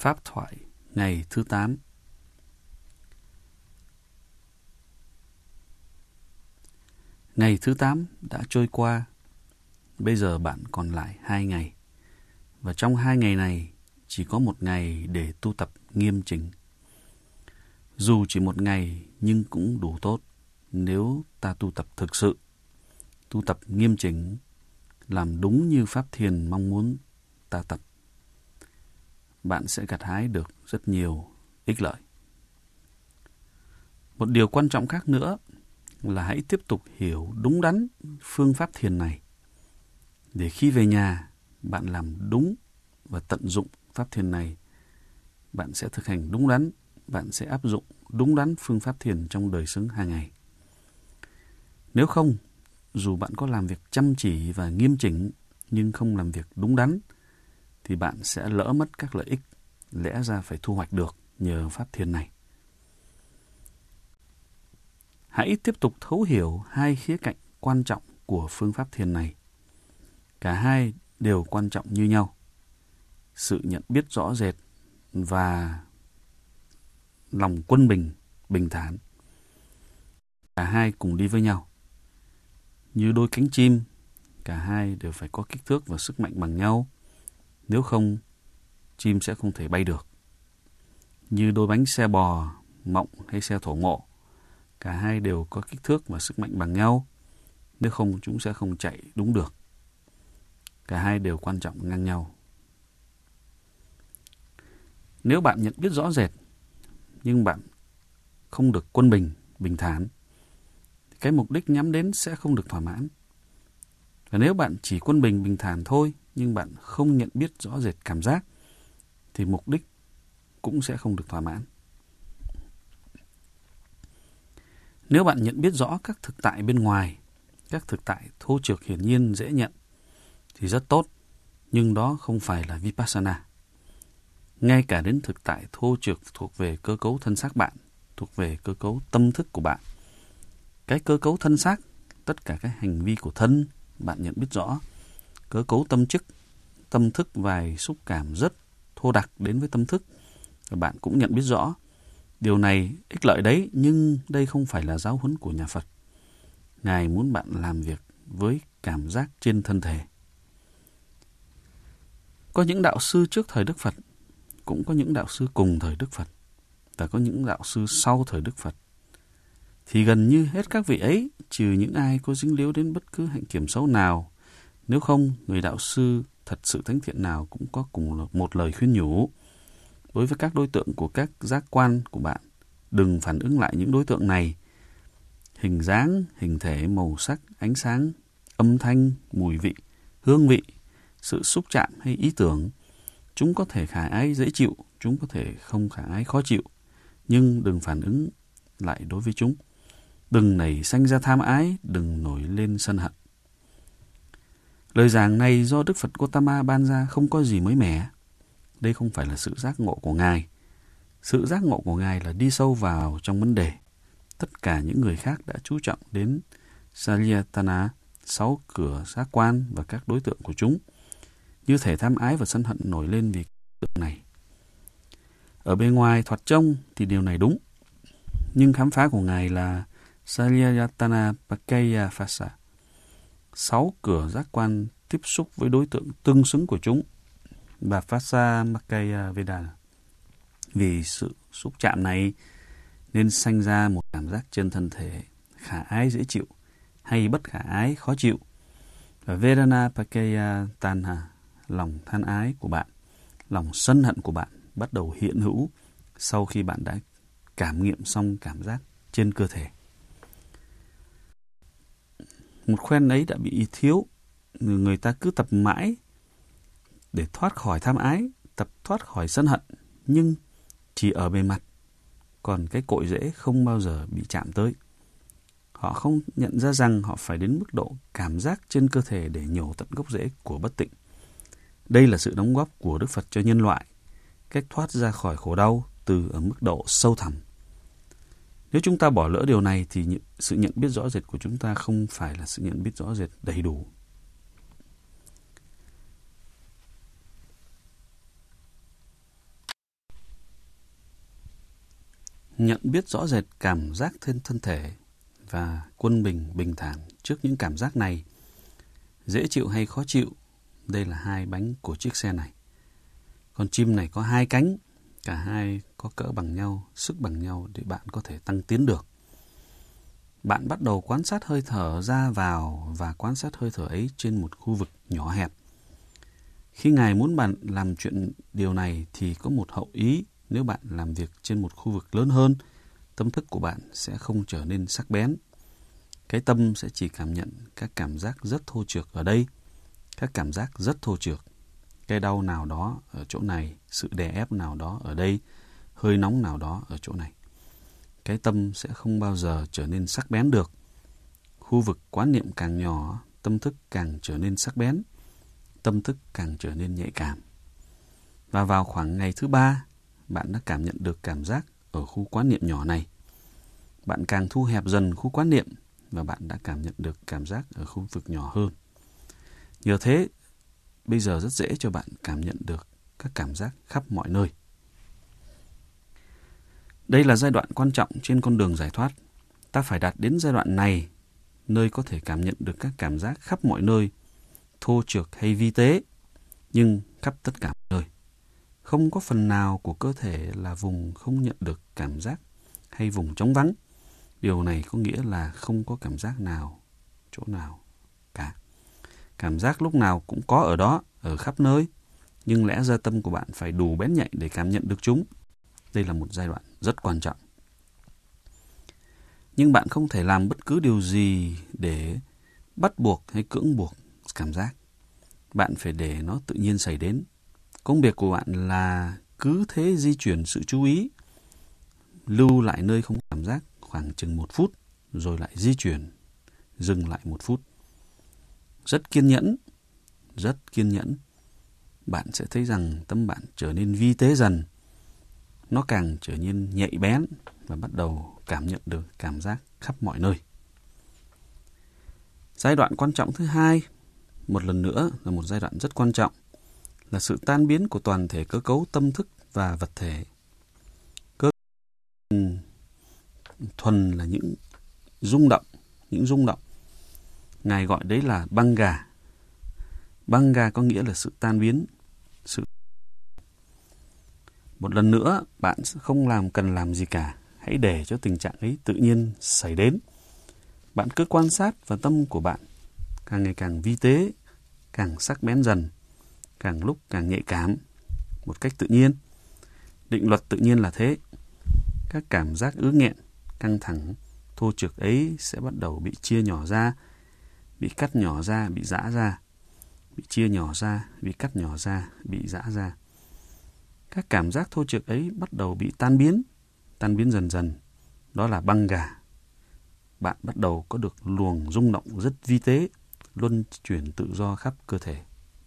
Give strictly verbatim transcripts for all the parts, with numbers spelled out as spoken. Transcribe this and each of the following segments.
Pháp thoại ngày thứ tám. Ngày thứ tám đã trôi qua. Bây giờ bạn còn lại hai ngày. Và trong hai ngày này, chỉ có một ngày để tu tập nghiêm chỉnh. Dù chỉ một ngày nhưng cũng đủ tốt nếu ta tu tập thực sự. Tu tập nghiêm chỉnh, làm đúng như Pháp Thiền mong muốn ta tập. Bạn sẽ gặt hái được rất nhiều ích lợi. Một điều quan trọng khác nữa là hãy tiếp tục hiểu đúng đắn phương pháp thiền này. Để khi về nhà, bạn làm đúng và tận dụng pháp thiền này. Bạn sẽ thực hành đúng đắn, bạn sẽ áp dụng đúng đắn phương pháp thiền trong đời sống hàng ngày. Nếu không, dù bạn có làm việc chăm chỉ và nghiêm chỉnh nhưng không làm việc đúng đắn, thì bạn sẽ lỡ mất các lợi ích lẽ ra phải thu hoạch được nhờ pháp thiền này. Hãy tiếp tục thấu hiểu hai khía cạnh quan trọng của phương pháp thiền này. Cả hai đều quan trọng như nhau. Sự nhận biết rõ rệt và lòng quân bình, bình thản. Cả hai cùng đi với nhau. Như đôi cánh chim, cả hai đều phải có kích thước và sức mạnh bằng nhau. Nếu không, chim sẽ không thể bay được. Như đôi bánh xe bò, mộng hay xe thổ ngộ, cả hai đều có kích thước và sức mạnh bằng nhau. Nếu không, chúng sẽ không chạy đúng được. Cả hai đều quan trọng ngang nhau. Nếu bạn nhận biết rõ rệt, nhưng bạn không được quân bình, bình thản, cái mục đích nhắm đến sẽ không được thỏa mãn. Và nếu bạn chỉ quân bình, bình thản thôi, nhưng bạn không nhận biết rõ rệt cảm giác, thì mục đích cũng sẽ không được thỏa mãn. Nếu bạn nhận biết rõ các thực tại bên ngoài, các thực tại thô trược hiển nhiên dễ nhận, thì rất tốt, nhưng đó không phải là Vipassana. Ngay cả đến thực tại thô trược thuộc về cơ cấu thân xác bạn, thuộc về cơ cấu tâm thức của bạn. Cái cơ cấu thân xác, tất cả các hành vi của thân, bạn nhận biết rõ. Cơ cấu tâm chức, tâm thức vài xúc cảm rất thô đặc đến với tâm thức, và bạn cũng nhận biết rõ. Điều này ích lợi đấy, nhưng đây không phải là giáo huấn của nhà Phật. Ngài muốn bạn làm việc với cảm giác trên thân thể. Có những đạo sư trước thời Đức Phật, cũng có những đạo sư cùng thời Đức Phật, và có những đạo sư sau thời Đức Phật. Thì gần như hết các vị ấy, trừ những ai có dính líu đến bất cứ hạnh kiểm xấu nào. Nếu không, người đạo sư thật sự thánh thiện nào cũng có cùng một lời khuyên nhủ. Đối với các đối tượng của các giác quan của bạn, đừng phản ứng lại những đối tượng này. Hình dáng, hình thể, màu sắc, ánh sáng, âm thanh, mùi vị, hương vị, sự xúc chạm hay ý tưởng. Chúng có thể khả ái dễ chịu, chúng có thể không khả ái khó chịu. Nhưng đừng phản ứng lại đối với chúng. Đừng nảy sanh ra tham ái, đừng nổi lên sân hận. Lời giảng này do Đức Phật Gotama ban ra không có gì mới mẻ. Đây không phải là sự giác ngộ của Ngài. Sự giác ngộ của Ngài là đi sâu vào trong vấn đề. Tất cả những người khác đã chú trọng đến Salayatana, sáu cửa giác quan và các đối tượng của chúng. Như thể tham ái và sân hận nổi lên vì tượng này. Ở bên ngoài thoạt trông thì điều này đúng. Nhưng khám phá của Ngài là Salayatana Pakaya Phasa. Sáu cửa giác quan tiếp xúc với đối tượng tương xứng của chúng. Và Phasa Makaya Vedana. Vì sự xúc chạm này nên sanh ra một cảm giác trên thân thể khả ái dễ chịu hay bất khả ái khó chịu. Và Vedana Pakaya Tanha, lòng than ái của bạn, lòng sân hận của bạn bắt đầu hiện hữu sau khi bạn đã cảm nghiệm xong cảm giác trên cơ thể. Một khoen ấy đã bị thiếu, người ta cứ tập mãi để thoát khỏi tham ái, tập thoát khỏi sân hận, nhưng chỉ ở bề mặt, còn cái cội rễ không bao giờ bị chạm tới. Họ không nhận ra rằng họ phải đến mức độ cảm giác trên cơ thể để nhổ tận gốc rễ của bất tịnh. Đây là sự đóng góp của Đức Phật cho nhân loại, cách thoát ra khỏi khổ đau từ ở mức độ sâu thẳm. Nếu chúng ta bỏ lỡ điều này thì sự nhận biết rõ rệt của chúng ta không phải là sự nhận biết rõ rệt đầy đủ. nhận biết rõ rệt cảm giác trên thân thể và quân bình, bình thản trước những cảm giác này. Dễ chịu hay khó chịu, đây là hai bánh của chiếc xe này. Con chim này có hai cánh, cả hai có cỡ bằng nhau, sức bằng nhau để bạn có thể tăng tiến được. Bạn bắt đầu quan sát hơi thở ra vào và quan sát hơi thở ấy trên một khu vực nhỏ hẹp. Khi Ngài muốn bạn làm chuyện điều này thì có một hậu ý. Nếu bạn làm việc trên một khu vực lớn hơn, tâm thức của bạn sẽ không trở nên sắc bén. Cái tâm sẽ chỉ cảm nhận các cảm giác rất thô trược ở đây, các cảm giác rất thô trược. Cái đau nào đó ở chỗ này, sự đè ép nào đó ở đây, hơi nóng nào đó ở chỗ này. Cái tâm sẽ không bao giờ trở nên sắc bén được. Khu vực quán niệm càng nhỏ, tâm thức càng trở nên sắc bén, tâm thức càng trở nên nhạy cảm. Và vào khoảng ngày thứ ba, bạn đã cảm nhận được cảm giác ở khu quán niệm nhỏ này. Bạn càng thu hẹp dần khu quán niệm và bạn đã cảm nhận được cảm giác ở khu vực nhỏ hơn. Nhờ thế, bây giờ rất dễ cho bạn cảm nhận được các cảm giác khắp mọi nơi. Đây là giai đoạn quan trọng trên con đường giải thoát. Ta phải đạt đến giai đoạn này, nơi có thể cảm nhận được các cảm giác khắp mọi nơi, thô trược hay vi tế, nhưng khắp tất cả mọi nơi. Không có phần nào của cơ thể là vùng không nhận được cảm giác hay vùng trống vắng. Điều này có nghĩa là không có cảm giác nào, chỗ nào cả. Cảm giác lúc nào cũng có ở đó, ở khắp nơi, nhưng lẽ ra tâm của bạn phải đủ bén nhạy để cảm nhận được chúng. Đây là một giai đoạn rất quan trọng. Nhưng bạn không thể làm bất cứ điều gì để bắt buộc hay cưỡng buộc cảm giác. Bạn phải để nó tự nhiên xảy đến. Công việc của bạn là cứ thế di chuyển sự chú ý, lưu lại nơi không cảm giác khoảng chừng một phút, rồi lại di chuyển, dừng lại một phút. Rất kiên nhẫn, rất kiên nhẫn. Bạn sẽ thấy rằng tâm bạn trở nên vi tế dần. Nó càng trở nên nhạy bén và bắt đầu cảm nhận được cảm giác khắp mọi nơi. Giai đoạn quan trọng thứ hai, một lần nữa là một giai đoạn rất quan trọng, là sự tan biến của toàn thể cơ cấu tâm thức và vật thể. Cơ thuần là những rung động, những rung động. Ngài gọi đấy là banga. Banga có nghĩa là sự tan biến, sự Một lần nữa, bạn không làm cần làm gì cả. Hãy để cho tình trạng ấy tự nhiên xảy đến. Bạn cứ quan sát và tâm của bạn càng ngày càng vi tế, càng sắc bén dần, càng lúc càng nhạy cảm, một cách tự nhiên. Định luật tự nhiên là thế. Các cảm giác ứ nghẹn, căng thẳng, thô trược ấy sẽ bắt đầu bị chia nhỏ ra, bị cắt nhỏ ra, bị giã ra, bị chia nhỏ ra, bị cắt nhỏ ra, bị giã ra. Các cảm giác thô trược ấy bắt đầu bị tan biến, tan biến dần dần. Đó là banga. Bạn bắt đầu có được luồng rung động rất vi tế, luân chuyển tự do khắp cơ thể.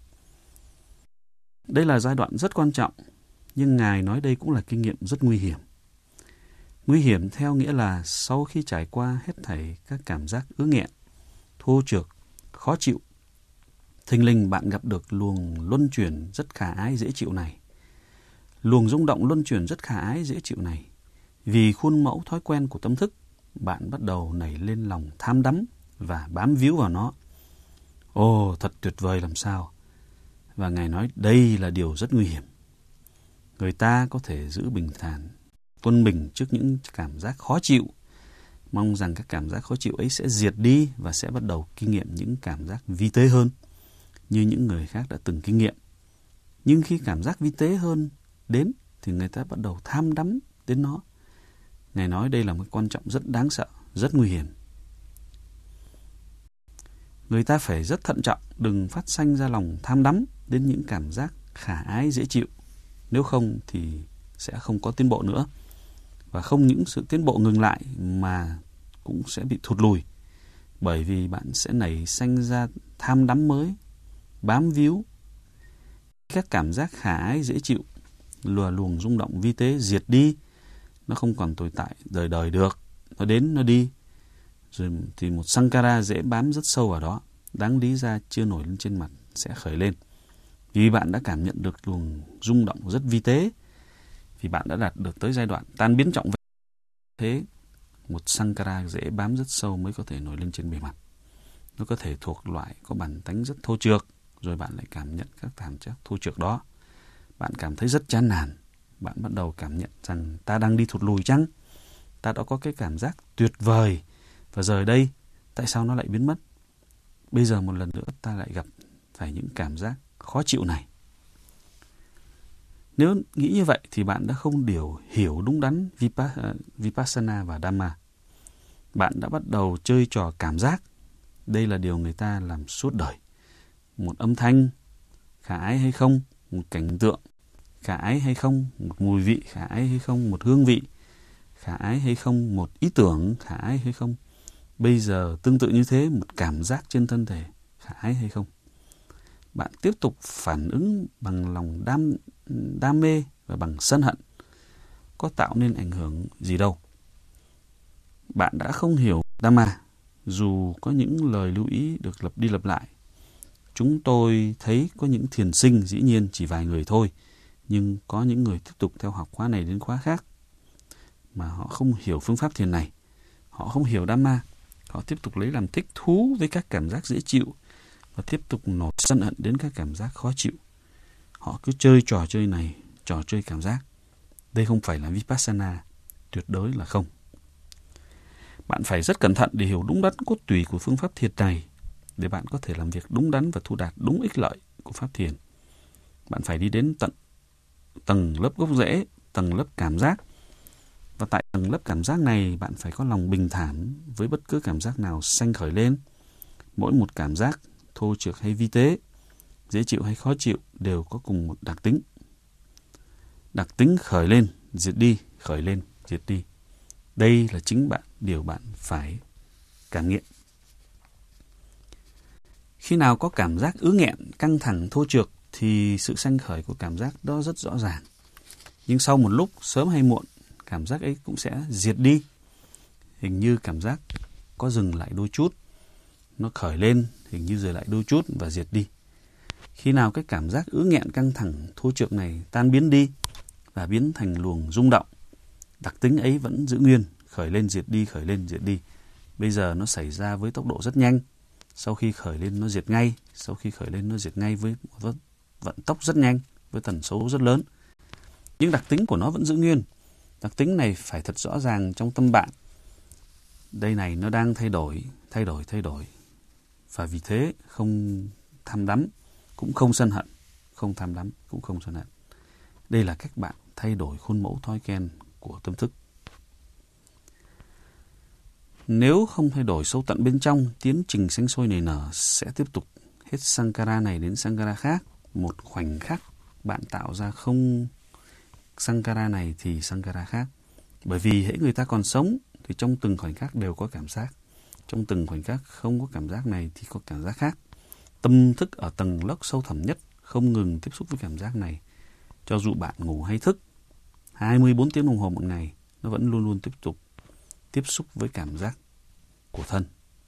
Đây là giai đoạn rất quan trọng, nhưng Ngài nói đây cũng là kinh nghiệm rất nguy hiểm. Nguy hiểm theo nghĩa là sau khi trải qua hết thảy các cảm giác ứ nghẹn, thô trược, khó chịu, thình lình bạn gặp được luồng luân chuyển rất khả ái dễ chịu này. Luồng rung động luân chuyển rất khả ái dễ chịu này. Vì khuôn mẫu thói quen của tâm thức, bạn bắt đầu nảy lên lòng tham đắm và bám víu vào nó. Ồ, thật tuyệt vời làm sao! Và Ngài nói đây là điều rất nguy hiểm. Người ta có thể giữ bình thản, quân bình trước những cảm giác khó chịu. Mong rằng các cảm giác khó chịu ấy sẽ diệt đi và sẽ bắt đầu kinh nghiệm những cảm giác vi tế hơn, như những người khác đã từng kinh nghiệm. Nhưng khi cảm giác vi tế hơn đến thì người ta bắt đầu tham đắm đến nó. Ngài nói đây là một quan trọng rất đáng sợ, rất nguy hiểm. Người ta phải rất thận trọng, đừng phát sanh ra lòng tham đắm đến những cảm giác khả ái dễ chịu. Nếu không thì sẽ không có tiến bộ nữa. Và không những sự tiến bộ ngừng lại mà cũng sẽ bị thụt lùi. Bởi vì bạn sẽ nảy sanh ra tham đắm mới, bám víu. Các cảm giác khả ái dễ chịu, lùa luồng rung động vi tế diệt đi, nó không còn tồn tại đời đời được. Nó đến, nó đi. Rồi thì một sankara dễ bám rất sâu vào đó. Đáng lý ra chưa nổi lên trên mặt sẽ khởi lên. Vì bạn đã cảm nhận được luồng rung động rất vi tế. Vì bạn đã đạt được tới giai đoạn tan biến trọng thế một Sankara dễ bám rất sâu mới có thể nổi lên trên bề mặt. Nó có thể thuộc loại có bản tánh rất thô trược, rồi bạn lại cảm nhận các cảm giác thô trược đó. Bạn cảm thấy rất chán nản. Bạn bắt đầu cảm nhận rằng ta đang đi thụt lùi chăng? Ta đã có cái cảm giác tuyệt vời. Và giờ đây, tại sao nó lại biến mất? Bây giờ một lần nữa ta lại gặp phải những cảm giác khó chịu này. Nếu nghĩ như vậy thì bạn đã không điều hiểu đúng đắn Vipassana và Dhamma. Bạn đã bắt đầu chơi trò cảm giác. Đây là điều người ta làm suốt đời. Một âm thanh, khả ái hay không? Một cảnh tượng, khả ái hay không? Một mùi vị, khả ái hay không? Một hương vị, khả ái hay không? Một ý tưởng, khả ái hay không? Bây giờ tương tự như thế, một cảm giác trên thân thể, khả ái hay không? Bạn tiếp tục phản ứng bằng lòng đam, đam mê và bằng sân hận. Có tạo nên ảnh hưởng gì đâu. Bạn đã không hiểu Dhamma, dù có những lời lưu ý được lặp đi lặp lại. Chúng tôi thấy có những thiền sinh, dĩ nhiên chỉ vài người thôi, nhưng có những người tiếp tục theo học khóa này đến khóa khác, mà họ không hiểu phương pháp thiền này. Họ không hiểu Dhamma. Họ tiếp tục lấy làm thích thú với các cảm giác dễ chịu và tiếp tục nổi sân hận đến các cảm giác khó chịu. Họ cứ chơi trò chơi này, trò chơi cảm giác. Đây không phải là Vipassana, tuyệt đối là không. Bạn phải rất cẩn thận để hiểu đúng đắn cốt tủy của phương pháp thiền này, để bạn có thể làm việc đúng đắn và thu đạt đúng ích lợi của pháp thiền. Bạn phải đi đến tận tầng lớp gốc rễ, tầng lớp cảm giác. Và tại tầng lớp cảm giác này, bạn phải có lòng bình thản với bất cứ cảm giác nào sanh khởi lên. Mỗi một cảm giác, thô trược hay vi tế, dễ chịu hay khó chịu, đều có cùng một đặc tính. Đặc tính khởi lên, diệt đi, khởi lên, diệt đi. Đây là chính bạn, điều bạn phải cảm nghiệm. Khi nào có cảm giác ứ nghẹn, căng thẳng, thô trược, thì sự sanh khởi của cảm giác đó rất rõ ràng. Nhưng sau một lúc, sớm hay muộn, cảm giác ấy cũng sẽ diệt đi. Hình như cảm giác có dừng lại đôi chút. Nó khởi lên, hình như dừng lại đôi chút và diệt đi. Khi nào cái cảm giác ứ nghẹn căng thẳng thô trược này tan biến đi và biến thành luồng rung động, đặc tính ấy vẫn giữ nguyên, khởi lên diệt đi, khởi lên diệt đi. Bây giờ nó xảy ra với tốc độ rất nhanh. Sau khi khởi lên nó diệt ngay, sau khi khởi lên nó diệt ngay với vận tốc rất nhanh, với tần số rất lớn. Nhưng đặc tính của nó vẫn giữ nguyên. Đặc tính này phải thật rõ ràng trong tâm bạn. Đây này nó đang thay đổi, thay đổi, thay đổi. Và vì thế không tham đắm, cũng không sân hận. Không tham đắm, cũng không sân hận. Đây là cách bạn thay đổi khuôn mẫu thói quen của tâm thức. Nếu không thay đổi sâu tận bên trong, tiến trình sinh sôi nảy nở sẽ tiếp tục hết Sankara này đến Sankara khác. Một khoảnh khắc bạn tạo ra không Sankara này thì Sankara khác. Bởi vì hễ người ta còn sống thì trong từng khoảnh khắc đều có cảm giác. Trong từng khoảnh khắc không có cảm giác này thì có cảm giác khác. Tâm thức ở tầng lớp sâu thẳm nhất không ngừng tiếp xúc với cảm giác này. Cho dù bạn ngủ hay thức, hai mươi bốn tiếng đồng hồ một ngày, nó vẫn luôn luôn tiếp tục tiếp xúc với cảm giác của thân.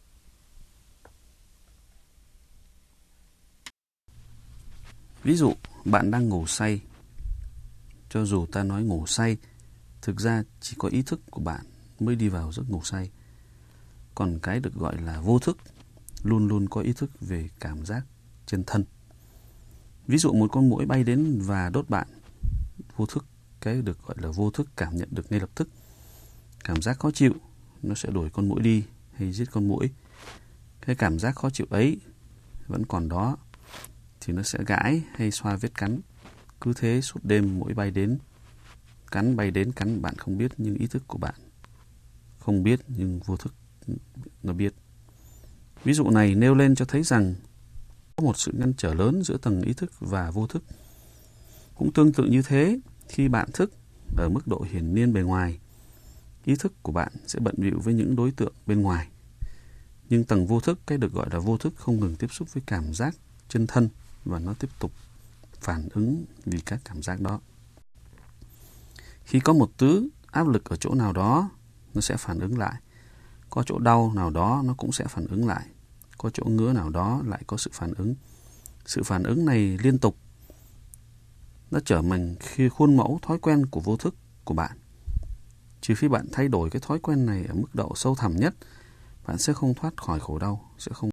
Ví dụ, bạn đang ngủ say. Cho dù ta nói ngủ say, thực ra chỉ có ý thức của bạn mới đi vào giấc ngủ say. Còn cái được gọi là vô thức, luôn luôn có ý thức về cảm giác trên thân. Ví dụ một con muỗi bay đến và đốt bạn, vô thức, cái được gọi là vô thức cảm nhận được ngay lập tức. Cảm giác khó chịu, nó sẽ đuổi con muỗi đi hay giết con muỗi. Cái cảm giác khó chịu ấy vẫn còn đó, thì nó sẽ gãi hay xoa vết cắn. Cứ thế suốt đêm muỗi bay đến, cắn bay đến, cắn bạn không biết, nhưng ý thức của bạn không biết, nhưng vô thức nó biết. Ví dụ này nêu lên cho thấy rằng có một sự ngăn trở lớn giữa tầng ý thức và vô thức. Cũng tương tự như thế, khi bạn thức ở mức độ hiển nhiên bề ngoài, ý thức của bạn sẽ bận bịu với những đối tượng bên ngoài. Nhưng tầng vô thức, cái được gọi là vô thức, không ngừng tiếp xúc với cảm giác chân thân và nó tiếp tục phản ứng vì các cảm giác đó. Khi có một thứ áp lực ở chỗ nào đó, nó sẽ phản ứng lại. Có chỗ đau nào đó, nó cũng sẽ phản ứng lại. Có chỗ ngứa nào đó lại có sự phản ứng. Sự phản ứng này liên tục. Nó trở thành khi khuôn mẫu thói quen của vô thức của bạn. Trừ khi bạn thay đổi cái thói quen này ở mức độ sâu thẳm nhất, bạn sẽ không thoát khỏi khổ đau, sẽ không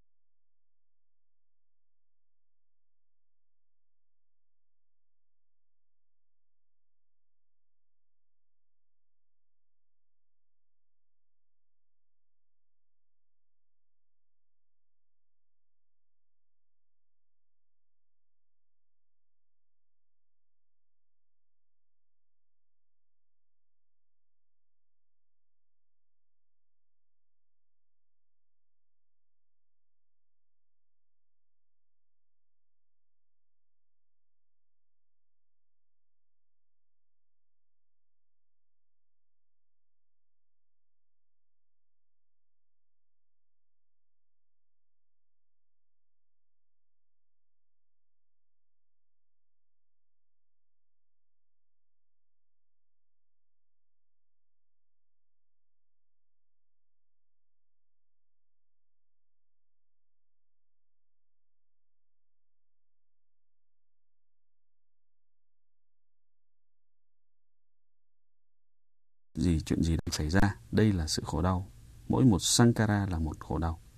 gì chuyện gì đang xảy ra. Đây là sự khổ đau. Mỗi một sankhara là một khổ đau.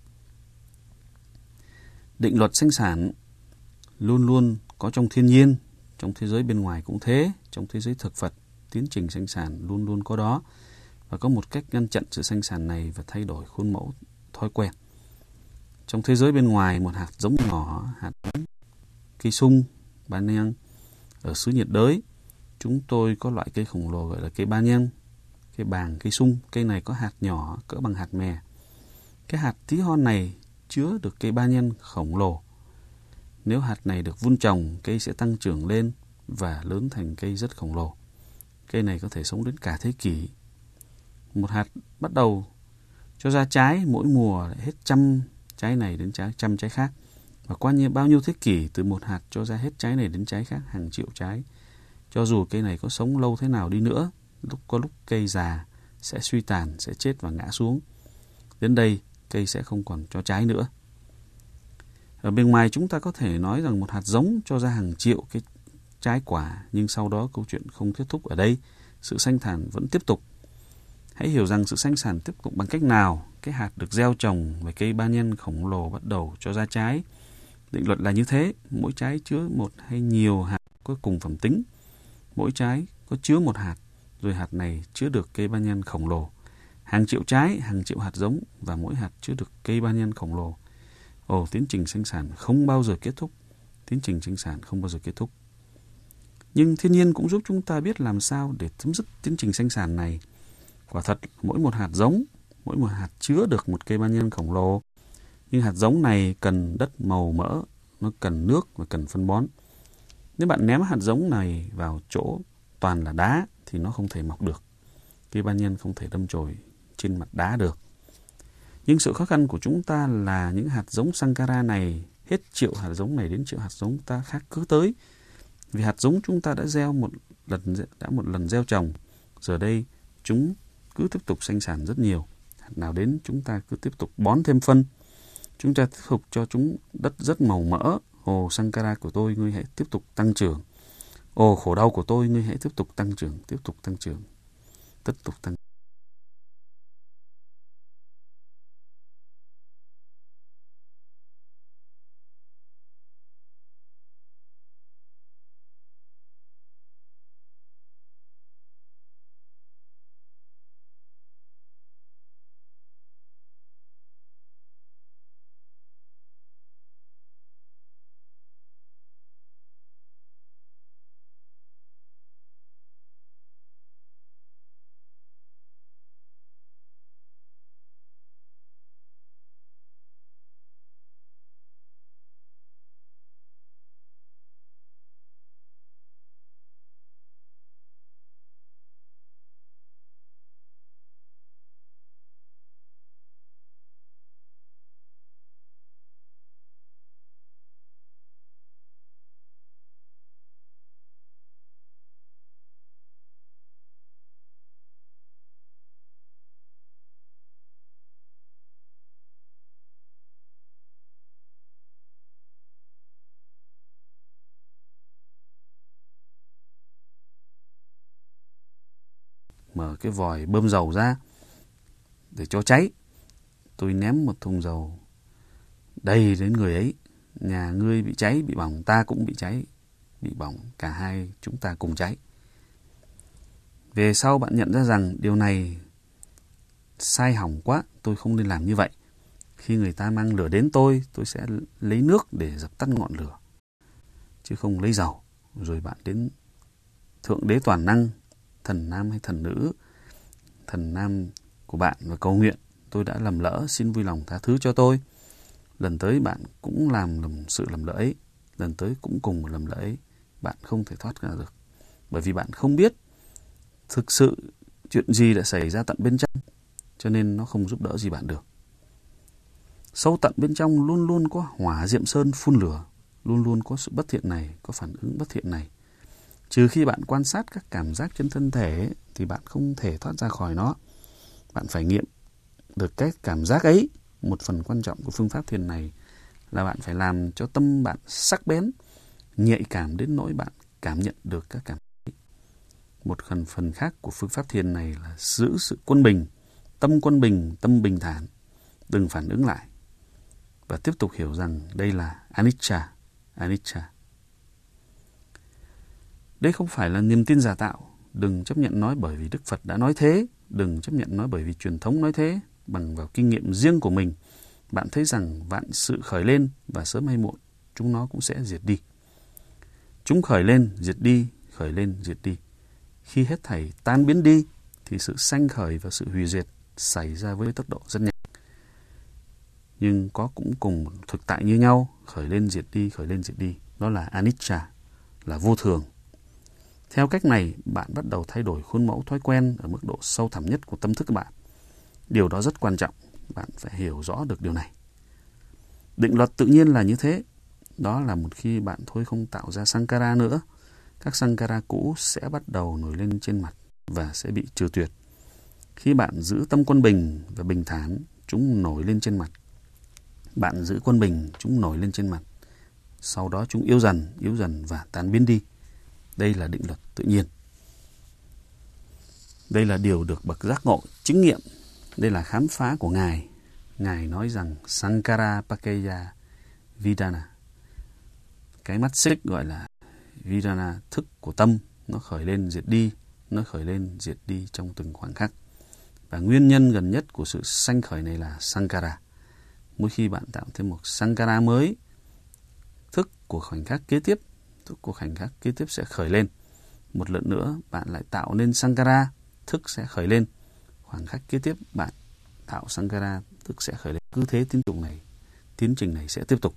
Định luật sinh sản luôn luôn có trong thiên nhiên, trong thế giới bên ngoài cũng thế, trong thế giới thực vật, tiến trình sinh sản luôn luôn có đó. Và có một cách ngăn chặn sự sinh sản này và thay đổi khuôn mẫu thói quen. Trong thế giới bên ngoài, một hạt giống nhỏ, hạt cây sung, ba nhang. Ở xứ nhiệt đới, chúng tôi có loại cây khổng lồ gọi là cây ba nhang, cây bàng, cây sung. Cây này có hạt nhỏ cỡ bằng hạt mè. Cái hạt tí hon này chứa được cây ba nhang khổng lồ. Nếu hạt này được vun trồng, cây sẽ tăng trưởng lên và lớn thành cây rất khổng lồ. Cây này có thể sống đến cả thế kỷ. Một hạt bắt đầu cho ra trái, mỗi mùa lại hết trăm trái này đến trái, trăm trái khác. Và qua như bao nhiêu thế kỷ, từ một hạt cho ra hết trái này đến trái khác, hàng triệu trái. Cho dù cây này có sống lâu thế nào đi nữa, lúc có lúc cây già sẽ suy tàn, sẽ chết và ngã xuống. Đến đây, cây sẽ không còn cho trái nữa. Ở bên ngoài chúng ta có thể nói rằng một hạt giống cho ra hàng triệu cái trái quả, nhưng sau đó câu chuyện không kết thúc ở đây. Sự sanh sản vẫn tiếp tục. Hãy hiểu rằng sự sanh sản tiếp tục bằng cách nào. Cái hạt được gieo trồng và cây ba nhân khổng lồ bắt đầu cho ra trái. Định luật là như thế. Mỗi trái chứa một hay nhiều hạt có cùng phẩm tính. Mỗi trái có chứa một hạt, rồi hạt này chứa được cây ba nhân khổng lồ. Hàng triệu trái, hàng triệu hạt giống và mỗi hạt chứa được cây ba nhân khổng lồ. Ồ, tiến trình sinh sản không bao giờ kết thúc. Tiến trình sinh sản không bao giờ kết thúc. Nhưng thiên nhiên cũng giúp chúng ta biết làm sao để chấm dứt tiến trình sinh sản này. Quả thật, mỗi một hạt giống, mỗi một hạt chứa được một cây ba nhân khổng lồ. Nhưng hạt giống này cần đất màu mỡ, nó cần nước và cần phân bón. Nếu bạn ném hạt giống này vào chỗ toàn là đá thì nó không thể mọc được. Cây ba nhân không thể đâm chồi trên mặt đá được. Nhưng sự khó khăn của chúng ta là những hạt giống sankhara này, hết triệu hạt giống này đến triệu hạt giống ta khác cứ tới. Vì hạt giống chúng ta đã gieo một lần đã một lần gieo trồng, giờ đây chúng cứ tiếp tục sinh sản rất nhiều. Hạt nào đến chúng ta cứ tiếp tục bón thêm phân. Chúng ta tiếp tục cho chúng đất rất màu mỡ. Ồ, sankhara của tôi, ngươi hãy tiếp tục tăng trưởng. Ồ, khổ đau của tôi, ngươi hãy tiếp tục tăng trưởng, tiếp tục tăng trưởng, tiếp tục tăng. mở cái vòi bơm dầu ra để cho cháy. Tôi ném một thùng dầu đầy đến người ấy. Nhà ngươi bị cháy, bị bỏng, ta cũng bị cháy, bị bỏng, cả hai chúng ta cùng cháy. Về sau bạn nhận ra rằng điều này sai hỏng quá, tôi không nên làm như vậy. Khi người ta mang lửa đến tôi, tôi sẽ lấy nước để dập tắt ngọn lửa, chứ không lấy dầu. Rồi bạn đến Thượng Đế Toàn Năng, thần nam hay thần nữ, thần nam của bạn và cầu nguyện: tôi đã lầm lỡ, xin vui lòng tha thứ cho tôi. Lần tới bạn cũng làm lầm sự lầm lỡ ấy, lần tới cũng cùng một lầm lỡ ấy. Bạn không thể thoát ra được, bởi vì bạn không biết thực sự chuyện gì đã xảy ra tận bên trong, cho nên nó không giúp đỡ gì bạn được. Sâu tận bên trong luôn luôn có hỏa diệm sơn phun lửa, luôn luôn có sự bất thiện này, có phản ứng bất thiện này. Trừ khi bạn quan sát các cảm giác trên thân thể thì bạn không thể thoát ra khỏi nó. Bạn phải nghiệm được cái cảm giác ấy. Một phần quan trọng của phương pháp thiền này là bạn phải làm cho tâm bạn sắc bén, nhạy cảm đến nỗi bạn cảm nhận được các cảm giác. Một phần phần khác của phương pháp thiền này là giữ sự quân bình, tâm quân bình, tâm bình thản, đừng phản ứng lại. Và tiếp tục hiểu rằng đây là anicca, anicca. Đây không phải là niềm tin giả tạo. Đừng chấp nhận nói bởi vì Đức Phật đã nói thế. Đừng chấp nhận nói bởi vì truyền thống nói thế. Bằng vào kinh nghiệm riêng của mình, bạn thấy rằng vạn sự khởi lên và sớm hay muộn, chúng nó cũng sẽ diệt đi. Chúng khởi lên, diệt đi, khởi lên, diệt đi. Khi hết thảy tan biến đi, thì sự sanh khởi và sự hủy diệt xảy ra với tốc độ rất nhanh. Nhưng có cũng cùng thực tại như nhau, khởi lên, diệt đi, khởi lên, diệt đi. Đó là anicca, là vô thường. Theo cách này, bạn bắt đầu thay đổi khuôn mẫu thói quen ở mức độ sâu thẳm nhất của tâm thức của bạn. Điều đó rất quan trọng, bạn phải hiểu rõ được điều này. Định luật tự nhiên là như thế. Đó là một khi bạn thôi không tạo ra sankhara nữa, các sankhara cũ sẽ bắt đầu nổi lên trên mặt và sẽ bị trừ tuyệt. Khi bạn giữ tâm quân bình và bình thản, chúng nổi lên trên mặt. Bạn giữ quân bình, chúng nổi lên trên mặt. Sau đó chúng yếu dần, yếu dần và tan biến đi. Đây là định luật tự nhiên. Đây là điều được bậc giác ngộ chứng nghiệm. Đây là khám phá của Ngài. Ngài nói rằng Sankhara Paccaya Vidana. Cái mắt xích gọi là Vidana, thức của tâm. Nó khởi lên diệt đi, nó khởi lên diệt đi trong từng khoảnh khắc. Và nguyên nhân gần nhất của sự sanh khởi này là Sankhara. Mỗi khi bạn tạo thêm một Sankhara mới, thức của khoảnh khắc kế tiếp, thức của khoảnh khắc kế tiếp sẽ khởi lên. Một lần nữa bạn lại tạo nên Sankhara, thức sẽ khởi lên. Khoảnh khắc kế tiếp bạn tạo Sankhara, thức sẽ khởi lên. Cứ thế tiến trình này, tiến trình này sẽ tiếp tục.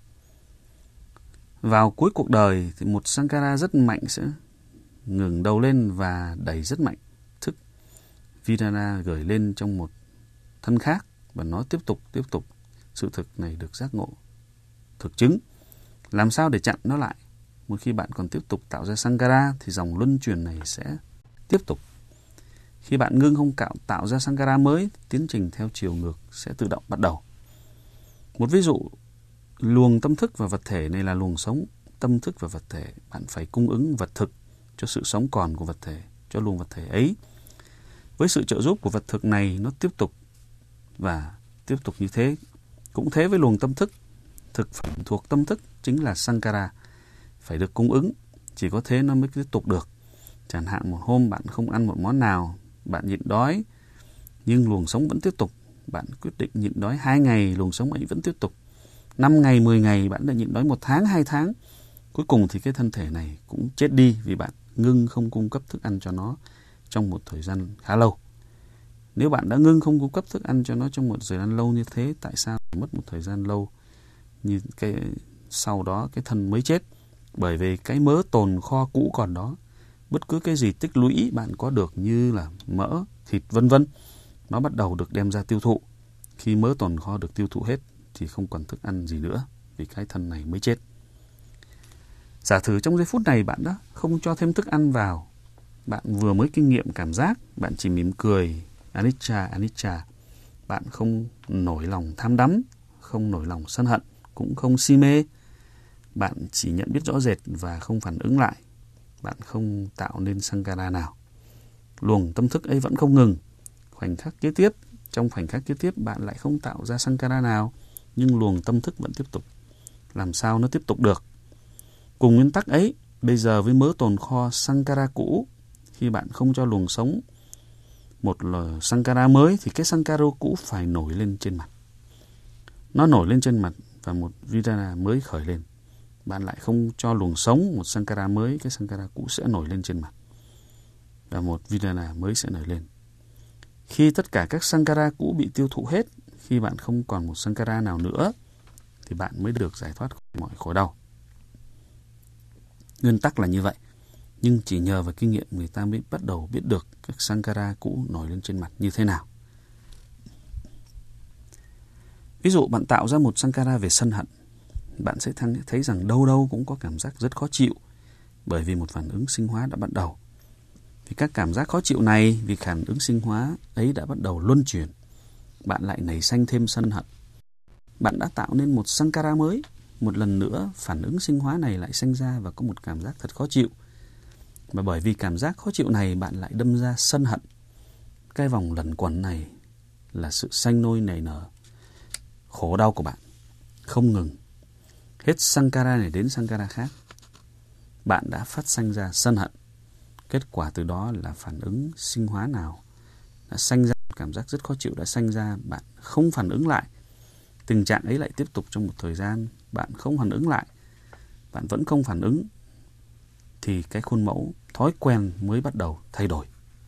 Vào cuối cuộc đời thì một Sankhara rất mạnh sẽ ngừng đầu lên và đẩy rất mạnh. Thức Vidana gửi lên trong một thân khác và nó tiếp tục, tiếp tục. Sự thực này được giác ngộ, thực chứng. Làm sao để chặn nó lại? Một khi bạn còn tiếp tục tạo ra Sankhara thì dòng luân chuyển này sẽ tiếp tục. Khi bạn ngưng không cạo tạo ra Sankhara mới, tiến trình theo chiều ngược sẽ tự động bắt đầu. Một ví dụ, luồng tâm thức và vật thể này là luồng sống. Tâm thức và vật thể, bạn phải cung ứng vật thực cho sự sống còn của vật thể, cho luồng vật thể ấy. Với sự trợ giúp của vật thực này, nó tiếp tục và tiếp tục như thế. Cũng thế với luồng tâm thức. Thực phẩm thuộc tâm thức chính là Sankhara, phải được cung ứng. Chỉ có thế nó mới tiếp tục được. Chẳng hạn một hôm bạn không ăn một món nào, bạn nhịn đói, nhưng luồng sống vẫn tiếp tục. Bạn quyết định nhịn đói hai ngày, luồng sống ấy vẫn tiếp tục. Năm ngày, mười ngày, bạn đã nhịn đói một tháng, hai tháng. Cuối cùng thì cái thân thể này cũng chết đi vì bạn ngưng không cung cấp thức ăn cho nó trong một thời gian khá lâu. Nếu bạn đã ngưng không cung cấp thức ăn cho nó trong một thời gian lâu như thế, tại sao mất một thời gian lâu như cái sau đó cái thân mới chết? Bởi vì cái mớ tồn kho cũ còn đó. Bất cứ cái gì tích lũy bạn có được như là mỡ, thịt vân vân, nó bắt đầu được đem ra tiêu thụ. Khi mớ tồn kho được tiêu thụ hết thì không còn thức ăn gì nữa, vì cái thân này mới chết. Giả thử trong giây phút này bạn đã không cho thêm thức ăn vào, bạn vừa mới kinh nghiệm cảm giác, bạn chỉ mỉm cười, anicca, anicca. Bạn không nổi lòng tham đắm, không nổi lòng sân hận, cũng không si mê. Bạn chỉ nhận biết rõ rệt và không phản ứng lại. Bạn không tạo nên Sankhara nào. luồng tâm thức ấy vẫn không ngừng. Khoảnh khắc kế tiếp, trong khoảnh khắc kế tiếp bạn lại không tạo ra Sankara nào, nhưng luồng tâm thức vẫn tiếp tục. Làm sao nó tiếp tục được? Cùng nguyên tắc ấy, bây giờ với mớ tồn kho Sankara cũ, khi bạn không cho luồng sống một là Sankara mới, thì cái Sankara cũ phải nổi lên trên mặt. Nó nổi lên trên mặt và một Vedana mới khởi lên. Bạn lại không cho luồng sống một Sankara mới, cái Sankara cũ sẽ nổi lên trên mặt và một Vedana mới sẽ nổi lên. Khi tất cả các Sankara cũ bị tiêu thụ hết, khi bạn không còn một Sankara nào nữa, thì bạn mới được giải thoát khỏi mọi khổ đau. Nguyên tắc là như vậy, nhưng chỉ nhờ vào kinh nghiệm người ta mới bắt đầu biết được các Sankara cũ nổi lên trên mặt như thế nào. Ví dụ bạn tạo ra một Sankara về sân hận, bạn sẽ thấy rằng đâu đâu cũng có cảm giác rất khó chịu, bởi vì một phản ứng sinh hóa đã bắt đầu. Vì các cảm giác khó chịu này, vì phản ứng sinh hóa ấy đã bắt đầu luân chuyển, bạn lại nảy sanh thêm sân hận. Bạn đã tạo nên một Sankara mới, một lần nữa phản ứng sinh hóa này lại sanh ra và có một cảm giác thật khó chịu. Và bởi vì cảm giác khó chịu này, bạn lại đâm ra sân hận. Cái vòng luẩn quẩn này là sự sanh nôi nảy nở khổ đau của bạn, không ngừng. Hết Sankara này đến Sankara khác, bạn đã phát sanh ra sân hận. Kết quả từ đó là phản ứng sinh hóa nào đã sanh ra cảm giác rất khó chịu đã sanh ra, bạn không phản ứng lại. Tình trạng ấy lại tiếp tục trong một thời gian, bạn không phản ứng lại, bạn vẫn không phản ứng, thì cái khuôn mẫu thói quen mới bắt đầu thay đổi.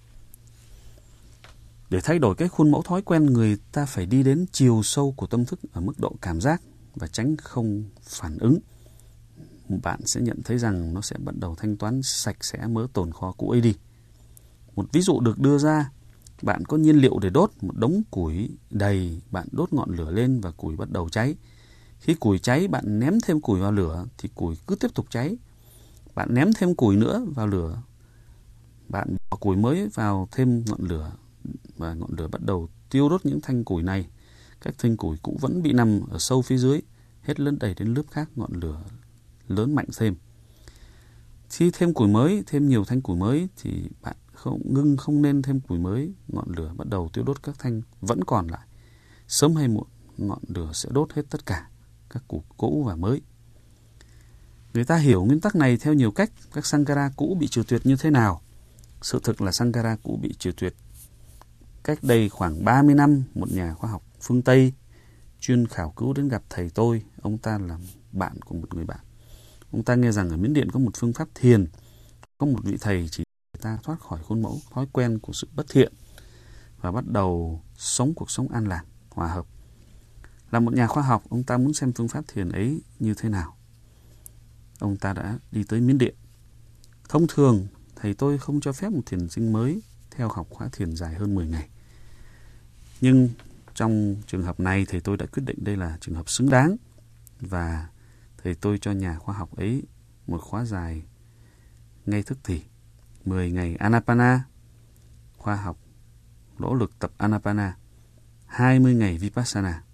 Để thay đổi cái khuôn mẫu thói quen, người ta phải đi đến chiều sâu của tâm thức ở mức độ cảm giác và tránh không phản ứng. Bạn sẽ nhận thấy rằng nó sẽ bắt đầu thanh toán sạch sẽ mớ tồn kho cũ ấy đi. Một ví dụ được đưa ra, bạn có nhiên liệu để đốt, một đống củi đầy, bạn đốt ngọn lửa lên và củi bắt đầu cháy. Khi củi cháy, bạn ném thêm củi vào lửa thì củi cứ tiếp tục cháy. Bạn ném thêm củi nữa vào lửa, bạn bỏ củi mới vào thêm ngọn lửa và ngọn lửa bắt đầu tiêu đốt những thanh củi này. Các thanh củi cũ vẫn bị nằm ở sâu phía dưới, hết lấn đẩy đến lớp khác, ngọn lửa lớn mạnh thêm. Khi thêm củi mới, thêm nhiều thanh củi mới thì bạn không ngưng không nên thêm củi mới, ngọn lửa bắt đầu tiêu đốt các thanh vẫn còn lại. Sớm hay muộn, ngọn lửa sẽ đốt hết tất cả các củi cũ và mới. Người ta hiểu nguyên tắc này theo nhiều cách. Các Sankara cũ bị trừ tuyệt như thế nào? Sự thực là Sankara cũ bị trừ tuyệt cách đây khoảng ba mươi năm, một nhà khoa học phương Tây chuyên khảo cứu đến gặp thầy tôi. Ông ta là bạn của một người bạn. Ông ta nghe rằng ở Miến Điện có một phương pháp thiền, có một vị thầy chỉ người ta thoát khỏi khuôn mẫu thói quen của sự bất thiện và bắt đầu sống cuộc sống an lạc, hòa hợp. Là một nhà khoa học, ông ta muốn xem phương pháp thiền ấy như thế nào. Ông ta đã đi tới Miến Điện. Thông thường, thầy tôi không cho phép một thiền sinh mới theo học khóa thiền dài hơn mười ngày. Nhưng trong trường hợp này, thầy tôi đã quyết định đây là trường hợp xứng đáng và thầy tôi cho nhà khoa học ấy một khóa dài ngay tức thì. mười ngày Anapana, khoa học nỗ lực tập Anapana, hai mươi ngày Vipassana.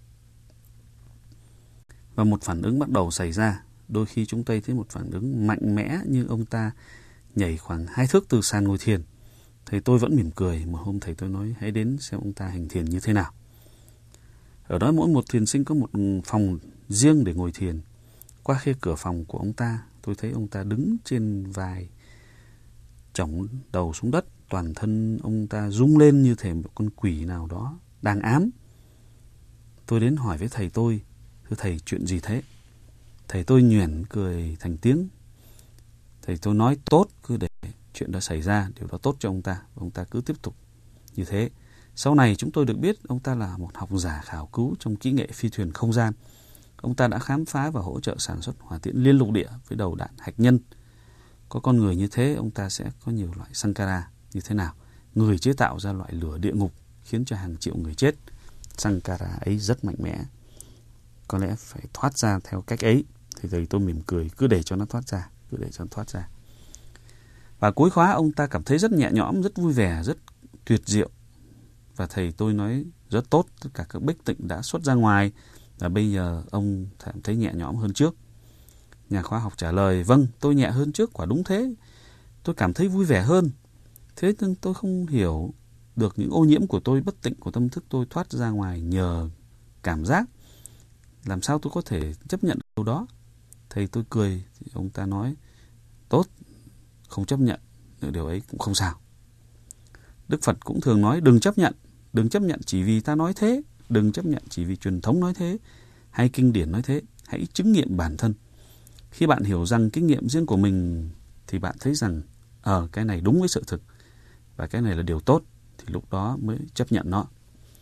Và một phản ứng bắt đầu xảy ra. Đôi khi chúng ta thấy một phản ứng mạnh mẽ như ông ta nhảy khoảng hai thước từ sàn ngồi thiền. Thầy tôi vẫn mỉm cười. Một hôm thầy tôi nói hãy đến xem ông ta hành thiền như thế nào. Ở đó mỗi một thiền sinh có một phòng riêng để ngồi thiền. Qua khe cửa phòng của ông ta, tôi thấy ông ta đứng trên vai, chổng đầu xuống đất. Toàn thân ông ta rung lên như thể một con quỷ nào đó đang ám. Tôi đến hỏi với thầy tôi, thưa thầy, chuyện gì thế? Thầy tôi nhoẻn cười thành tiếng. Thầy tôi nói tốt, cứ để chuyện đó xảy ra, điều đó tốt cho ông ta. Ông ta cứ tiếp tục như thế. Sau này chúng tôi được biết ông ta là một học giả khảo cứu trong kỹ nghệ phi thuyền không gian. Ông ta đã khám phá và hỗ trợ sản xuất hỏa tiễn liên lục địa với đầu đạn hạt nhân. Có con người như thế, ông ta sẽ có nhiều loại Sankara như thế nào? Người chế tạo ra loại lửa địa ngục khiến cho hàng triệu người chết. Sankara ấy rất mạnh mẽ. Có lẽ phải thoát ra theo cách ấy. Thì thầy tôi mỉm cười, cứ để cho nó thoát ra, cứ để cho nó thoát ra. Và cuối khóa ông ta cảm thấy rất nhẹ nhõm, rất vui vẻ, rất tuyệt diệu. Và thầy tôi nói rất tốt, tất cả các bích tịnh đã xuất ra ngoài. Và bây giờ ông cảm thấy nhẹ nhõm hơn trước. Nhà khoa học trả lời, vâng, tôi nhẹ hơn trước, quả đúng thế. Tôi cảm thấy vui vẻ hơn. Thế nên tôi không hiểu được những ô nhiễm của tôi, bất tịnh của tâm thức tôi thoát ra ngoài nhờ cảm giác. Làm sao tôi có thể chấp nhận điều đó? Thầy tôi cười, thì ông ta nói, tốt, không chấp nhận, điều ấy cũng không sao. Đức Phật cũng thường nói, đừng chấp nhận, đừng chấp nhận chỉ vì ta nói thế, đừng chấp nhận chỉ vì truyền thống nói thế, hay kinh điển nói thế, hãy chứng nghiệm bản thân. Khi bạn hiểu rằng kinh nghiệm riêng của mình, thì bạn thấy rằng, ờ, cái này đúng với sự thực, và cái này là điều tốt, thì lúc đó mới chấp nhận nó.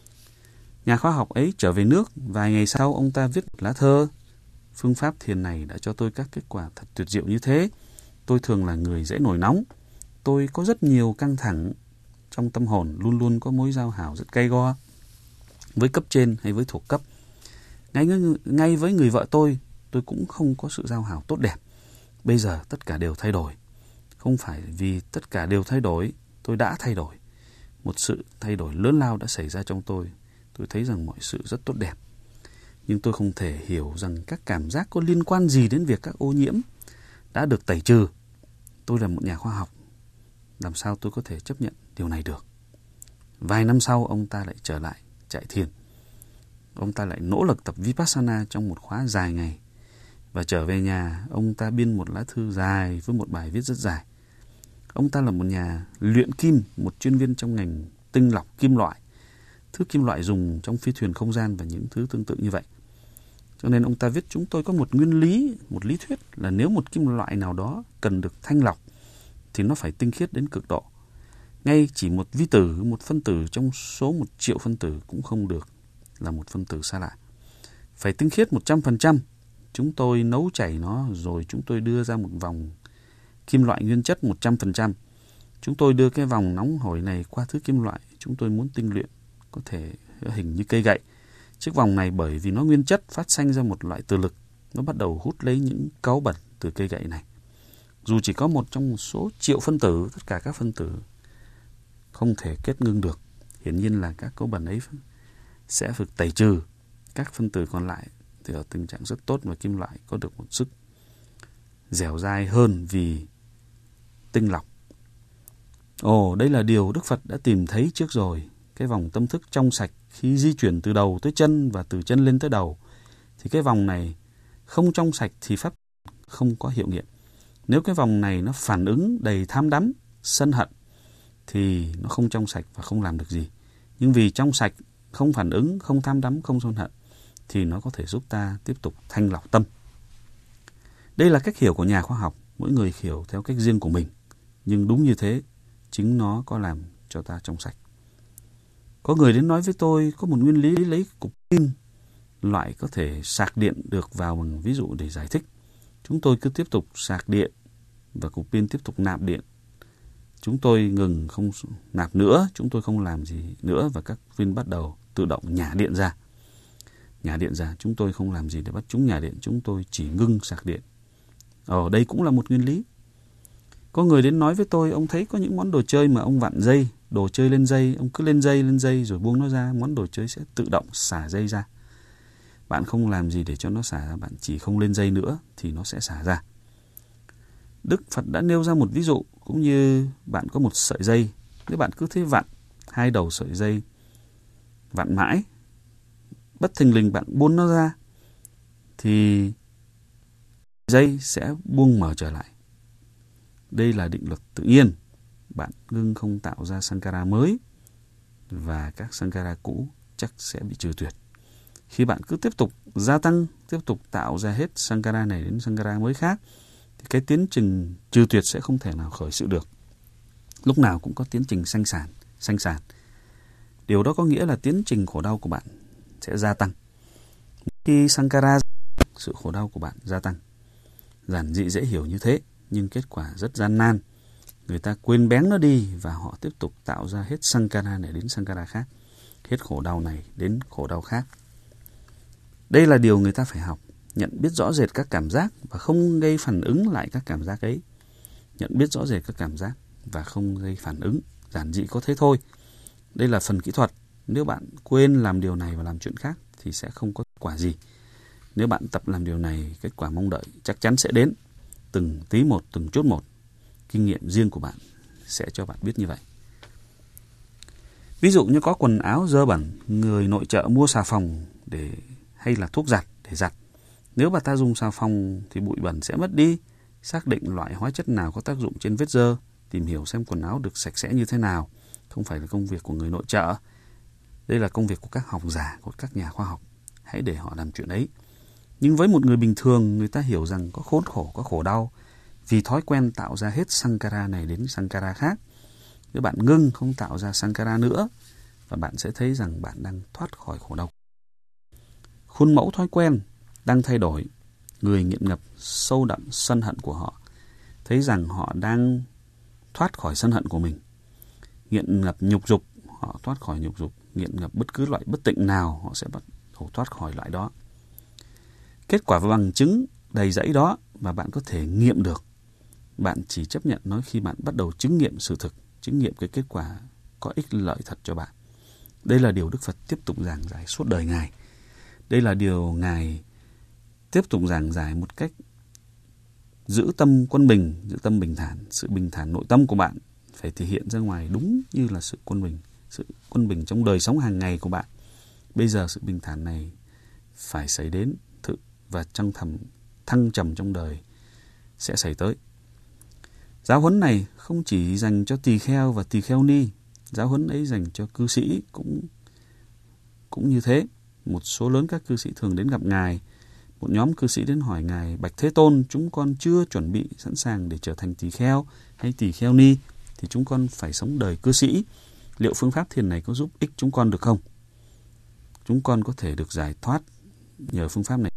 Nhà khoa học ấy trở về nước, vài ngày sau ông ta viết một lá thơ. Phương pháp thiền này đã cho tôi các kết quả thật tuyệt diệu như thế. Tôi thường là người dễ nổi nóng. Tôi có rất nhiều căng thẳng trong tâm hồn, luôn luôn có mối giao hảo rất gay go với cấp trên hay với thuộc cấp. Ngay, ngay với người vợ tôi, tôi cũng không có sự giao hảo tốt đẹp. Bây giờ tất cả đều thay đổi. Không phải vì tất cả đều thay đổi, tôi đã thay đổi. Một sự thay đổi lớn lao đã xảy ra trong tôi. Tôi thấy rằng mọi sự rất tốt đẹp. Nhưng tôi không thể hiểu rằng các cảm giác có liên quan gì đến việc các ô nhiễm đã được tẩy trừ. Tôi là một nhà khoa học. Làm sao tôi có thể chấp nhận điều này được? Vài năm sau, ông ta lại trở lại trại thiền. Ông ta lại nỗ lực tập Vipassana trong một khóa dài ngày. Và trở về nhà, ông ta biên một lá thư dài với một bài viết rất dài. Ông ta là một nhà luyện kim, một chuyên viên trong ngành tinh lọc kim loại, thứ kim loại dùng trong phi thuyền không gian và những thứ tương tự như vậy. Cho nên ông ta viết, chúng tôi có một nguyên lý, một lý thuyết là nếu một kim loại nào đó cần được thanh lọc thì nó phải tinh khiết đến cực độ. Ngay chỉ một vi tử, một phân tử trong số một triệu phân tử cũng không được là một phân tử xa lạ. Phải tinh khiết một trăm phần trăm. Chúng tôi nấu chảy nó rồi chúng tôi đưa ra một vòng kim loại nguyên chất một trăm phần trăm. Chúng tôi đưa cái vòng nóng hổi này qua thứ kim loại chúng tôi muốn tinh luyện, có thể hình như cây gậy. Chiếc vòng này bởi vì nó nguyên chất phát sinh ra một loại từ lực, nó bắt đầu hút lấy những cáu bẩn từ cây gậy này. Dù chỉ có một trong một số triệu phân tử, tất cả các phân tử không thể kết ngưng được. Hiển nhiên là các cáu bẩn ấy sẽ được tẩy trừ. Các phân tử còn lại thì ở tình trạng rất tốt và kim loại có được một sức dẻo dai hơn vì tinh lọc. Ồ, đây là điều Đức Phật đã tìm thấy trước rồi. Cái vòng tâm thức trong sạch khi di chuyển từ đầu tới chân và từ chân lên tới đầu. Thì cái vòng này không trong sạch thì pháp không có hiệu nghiệm. Nếu cái vòng này nó phản ứng đầy tham đắm, sân hận thì nó không trong sạch và không làm được gì. Nhưng vì trong sạch, không phản ứng, không tham đắm, không sân hận thì nó có thể giúp ta tiếp tục thanh lọc tâm. Đây là cách hiểu của nhà khoa học, mỗi người hiểu theo cách riêng của mình. Nhưng đúng như thế, chính nó có làm cho ta trong sạch. Có người đến nói với tôi có một nguyên lý lấy cục pin, loại có thể sạc điện được vào bằng ví dụ để giải thích. Chúng tôi cứ tiếp tục sạc điện và cục pin tiếp tục nạp điện. Chúng tôi ngừng không nạp nữa, chúng tôi không làm gì nữa và các pin bắt đầu tự động nhả điện ra. Nhả điện ra, chúng tôi không làm gì để bắt chúng nhả điện, chúng tôi chỉ ngưng sạc điện. Ồ, đây cũng là một nguyên lý. Có người đến nói với tôi, ông thấy có những món đồ chơi mà ông vặn dây, đồ chơi lên dây, ông cứ lên dây, lên dây rồi buông nó ra, món đồ chơi sẽ tự động xả dây ra. Bạn không làm gì để cho nó xả ra, bạn chỉ không lên dây nữa thì nó sẽ xả ra. Đức Phật đã nêu ra một ví dụ, cũng như bạn có một sợi dây, nếu bạn cứ thế vặn hai đầu sợi dây, vặn mãi, bất thình lình bạn buông nó ra, thì dây sẽ buông mở trở lại. Đây là định luật tự nhiên. Bạn ngưng không tạo ra Sankara mới và các Sankara cũ chắc sẽ bị trừ tuyệt. Khi bạn cứ tiếp tục gia tăng, tiếp tục tạo ra hết Sankara này đến Sankara mới khác, thì cái tiến trình trừ tuyệt sẽ không thể nào khởi sự được. Lúc nào cũng có tiến trình sanh sản, sanh sản. Điều đó có nghĩa là tiến trình khổ đau của bạn sẽ gia tăng. Khi Sankara, sự khổ đau của bạn gia tăng. Giản dị dễ hiểu như thế, nhưng kết quả rất gian nan. Người ta quên bén nó đi và họ tiếp tục tạo ra hết Sankara này đến Sankara khác. Hết khổ đau này đến khổ đau khác. Đây là điều người ta phải học. Nhận biết rõ rệt các cảm giác và không gây phản ứng lại các cảm giác ấy. Nhận biết rõ rệt các cảm giác và không gây phản ứng. Giản dị có thế thôi. Đây là phần kỹ thuật. Nếu bạn quên làm điều này và làm chuyện khác thì sẽ không có kết quả gì. Nếu bạn tập làm điều này, kết quả mong đợi chắc chắn sẽ đến. Từng tí một, từng chút một. Kinh nghiệm riêng của bạn sẽ cho bạn biết như vậy. Ví dụ như có quần áo dơ bẩn, người nội trợ mua xà phòng để hay là thuốc giặt để giặt. Nếu bà ta dùng xà phòng thì bụi bẩn sẽ mất đi. Xác định loại hóa chất nào có tác dụng trên vết dơ, tìm hiểu xem quần áo được sạch sẽ như thế nào, không phải là công việc của người nội trợ. Đây là công việc của các học giả, của các nhà khoa học. Hãy để họ làm chuyện ấy. Nhưng với một người bình thường, người ta hiểu rằng có khốn khổ, có khổ đau, vì thói quen tạo ra hết Sankara này đến Sankara khác. Nếu bạn ngưng không tạo ra Sankara nữa, và bạn sẽ thấy rằng bạn đang thoát khỏi khổ đau. Khuôn mẫu thói quen đang thay đổi. Người nghiện ngập sâu đậm sân hận của họ thấy rằng họ đang thoát khỏi sân hận của mình. Nghiện ngập nhục dục, họ thoát khỏi nhục dục. Nghiện ngập bất cứ loại bất tịnh nào, họ sẽ bắt đầu thoát khỏi loại đó. Kết quả và bằng chứng đầy dẫy đó và bạn có thể nghiệm được. Bạn chỉ chấp nhận nó khi bạn bắt đầu chứng nghiệm sự thực, chứng nghiệm cái kết quả có ích lợi thật cho bạn. Đây là điều Đức Phật tiếp tục giảng giải suốt đời Ngài. Đây là điều Ngài tiếp tục giảng giải một cách giữ tâm quân bình, giữ tâm bình thản. Sự bình thản nội tâm của bạn phải thể hiện ra ngoài đúng như là sự quân bình. Sự quân bình trong đời sống hàng ngày của bạn. Bây giờ sự bình thản này phải xảy đến thực và trong thầm thăng trầm trong đời sẽ xảy tới. Giáo huấn này không chỉ dành cho tỳ kheo và tỳ kheo ni. Giáo huấn ấy dành cho cư sĩ cũng, cũng như thế. Một số lớn các cư sĩ thường đến gặp Ngài. Một nhóm cư sĩ đến hỏi Ngài: Bạch Thế Tôn, chúng con chưa chuẩn bị sẵn sàng để trở thành tỳ kheo hay tỳ kheo ni, thì chúng con phải sống đời cư sĩ. Liệu phương pháp thiền này có giúp ích chúng con được không? Chúng con có thể được giải thoát nhờ phương pháp này.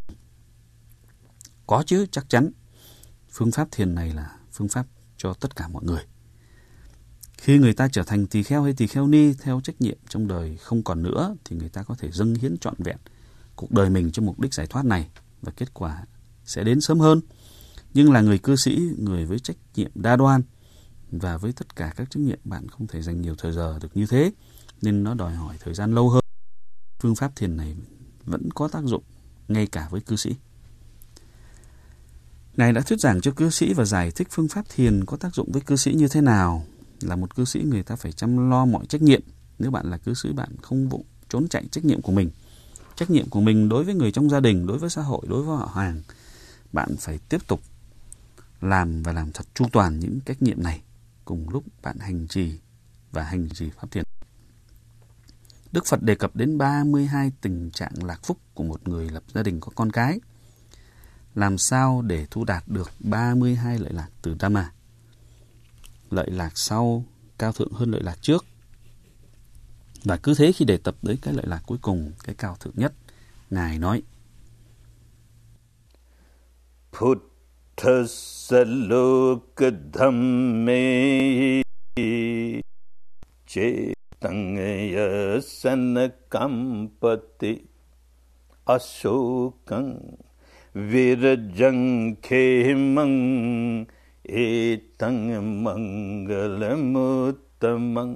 Có chứ, chắc chắn. Phương pháp thiền này là phương pháp cho tất cả mọi người. Khi người ta trở thành tỳ kheo hay tỳ kheo ni theo trách nhiệm trong đời không còn nữa, thì người ta có thể dâng hiến trọn vẹn cuộc đời mình cho mục đích giải thoát này, và kết quả sẽ đến sớm hơn. Nhưng là người cư sĩ, người với trách nhiệm đa đoan và với tất cả các trách nhiệm, bạn không thể dành nhiều thời giờ được như thế, nên nó đòi hỏi thời gian lâu hơn. Phương pháp thiền này vẫn có tác dụng ngay cả với cư sĩ. Ngài đã thuyết giảng cho cư sĩ và giải thích phương pháp thiền có tác dụng với cư sĩ như thế nào. Là một cư sĩ, người ta phải chăm lo mọi trách nhiệm. Nếu bạn là cư sĩ, bạn không vụng trốn chạy trách nhiệm của mình. Trách nhiệm của mình đối với người trong gia đình, đối với xã hội, đối với họ hàng. Bạn phải tiếp tục làm và làm thật chu toàn những trách nhiệm này cùng lúc bạn hành trì và hành trì pháp thiền. Đức Phật đề cập đến ba mươi hai tình trạng lạc phúc của một người lập gia đình có con cái. Làm sao để thu đạt được ba mươi hai lợi lạc từ Dhamma? Lợi lạc sau cao thượng hơn lợi lạc trước. Và cứ thế khi đề tập tới cái lợi lạc cuối cùng, cái cao thượng nhất, Ngài nói: Puttasa loka dhamme cetangaya sanakampati asokang virajang khemang etang mangalamuttamang.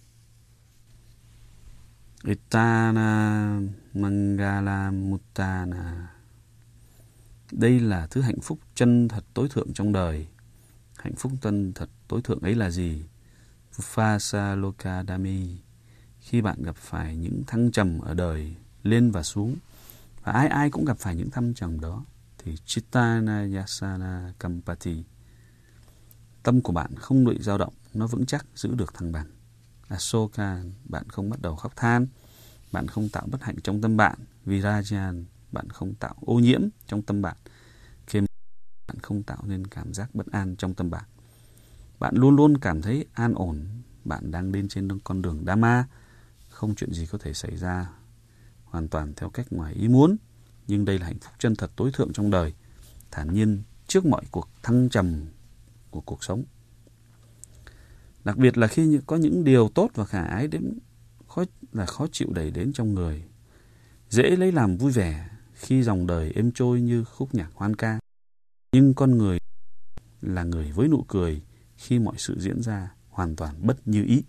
Etana Mangalamutana. Đây là thứ hạnh phúc chân thật tối thượng trong đời. Hạnh phúc chân thật tối thượng ấy là gì? Vupasa Lokadami. Khi bạn gặp phải những thăng trầm ở đời, lên và xuống, và ai ai cũng gặp phải những thăng trầm đó, thì Chittana Yasana Kampati. Tâm của bạn không bị dao động, nó vững chắc, giữ được thăng bằng. Asoka, bạn không bắt đầu khóc than, bạn không tạo bất hạnh trong tâm bạn. Virajan, bạn không tạo ô nhiễm trong tâm bạn. Khem, bạn không tạo nên cảm giác bất an trong tâm bạn. Bạn luôn luôn cảm thấy an ổn, bạn đang đi trên con đường Dhamma, không chuyện gì có thể xảy ra hoàn toàn theo cách ngoài ý muốn. Nhưng đây là hạnh phúc chân thật tối thượng trong đời, thản nhiên trước mọi cuộc thăng trầm của cuộc sống. Đặc biệt là khi có những điều tốt và khả ái đến khó, là khó chịu đẩy đến trong người. Dễ lấy làm vui vẻ khi dòng đời êm trôi như khúc nhạc hoan ca. Nhưng con người là người với nụ cười khi mọi sự diễn ra hoàn toàn bất như ý.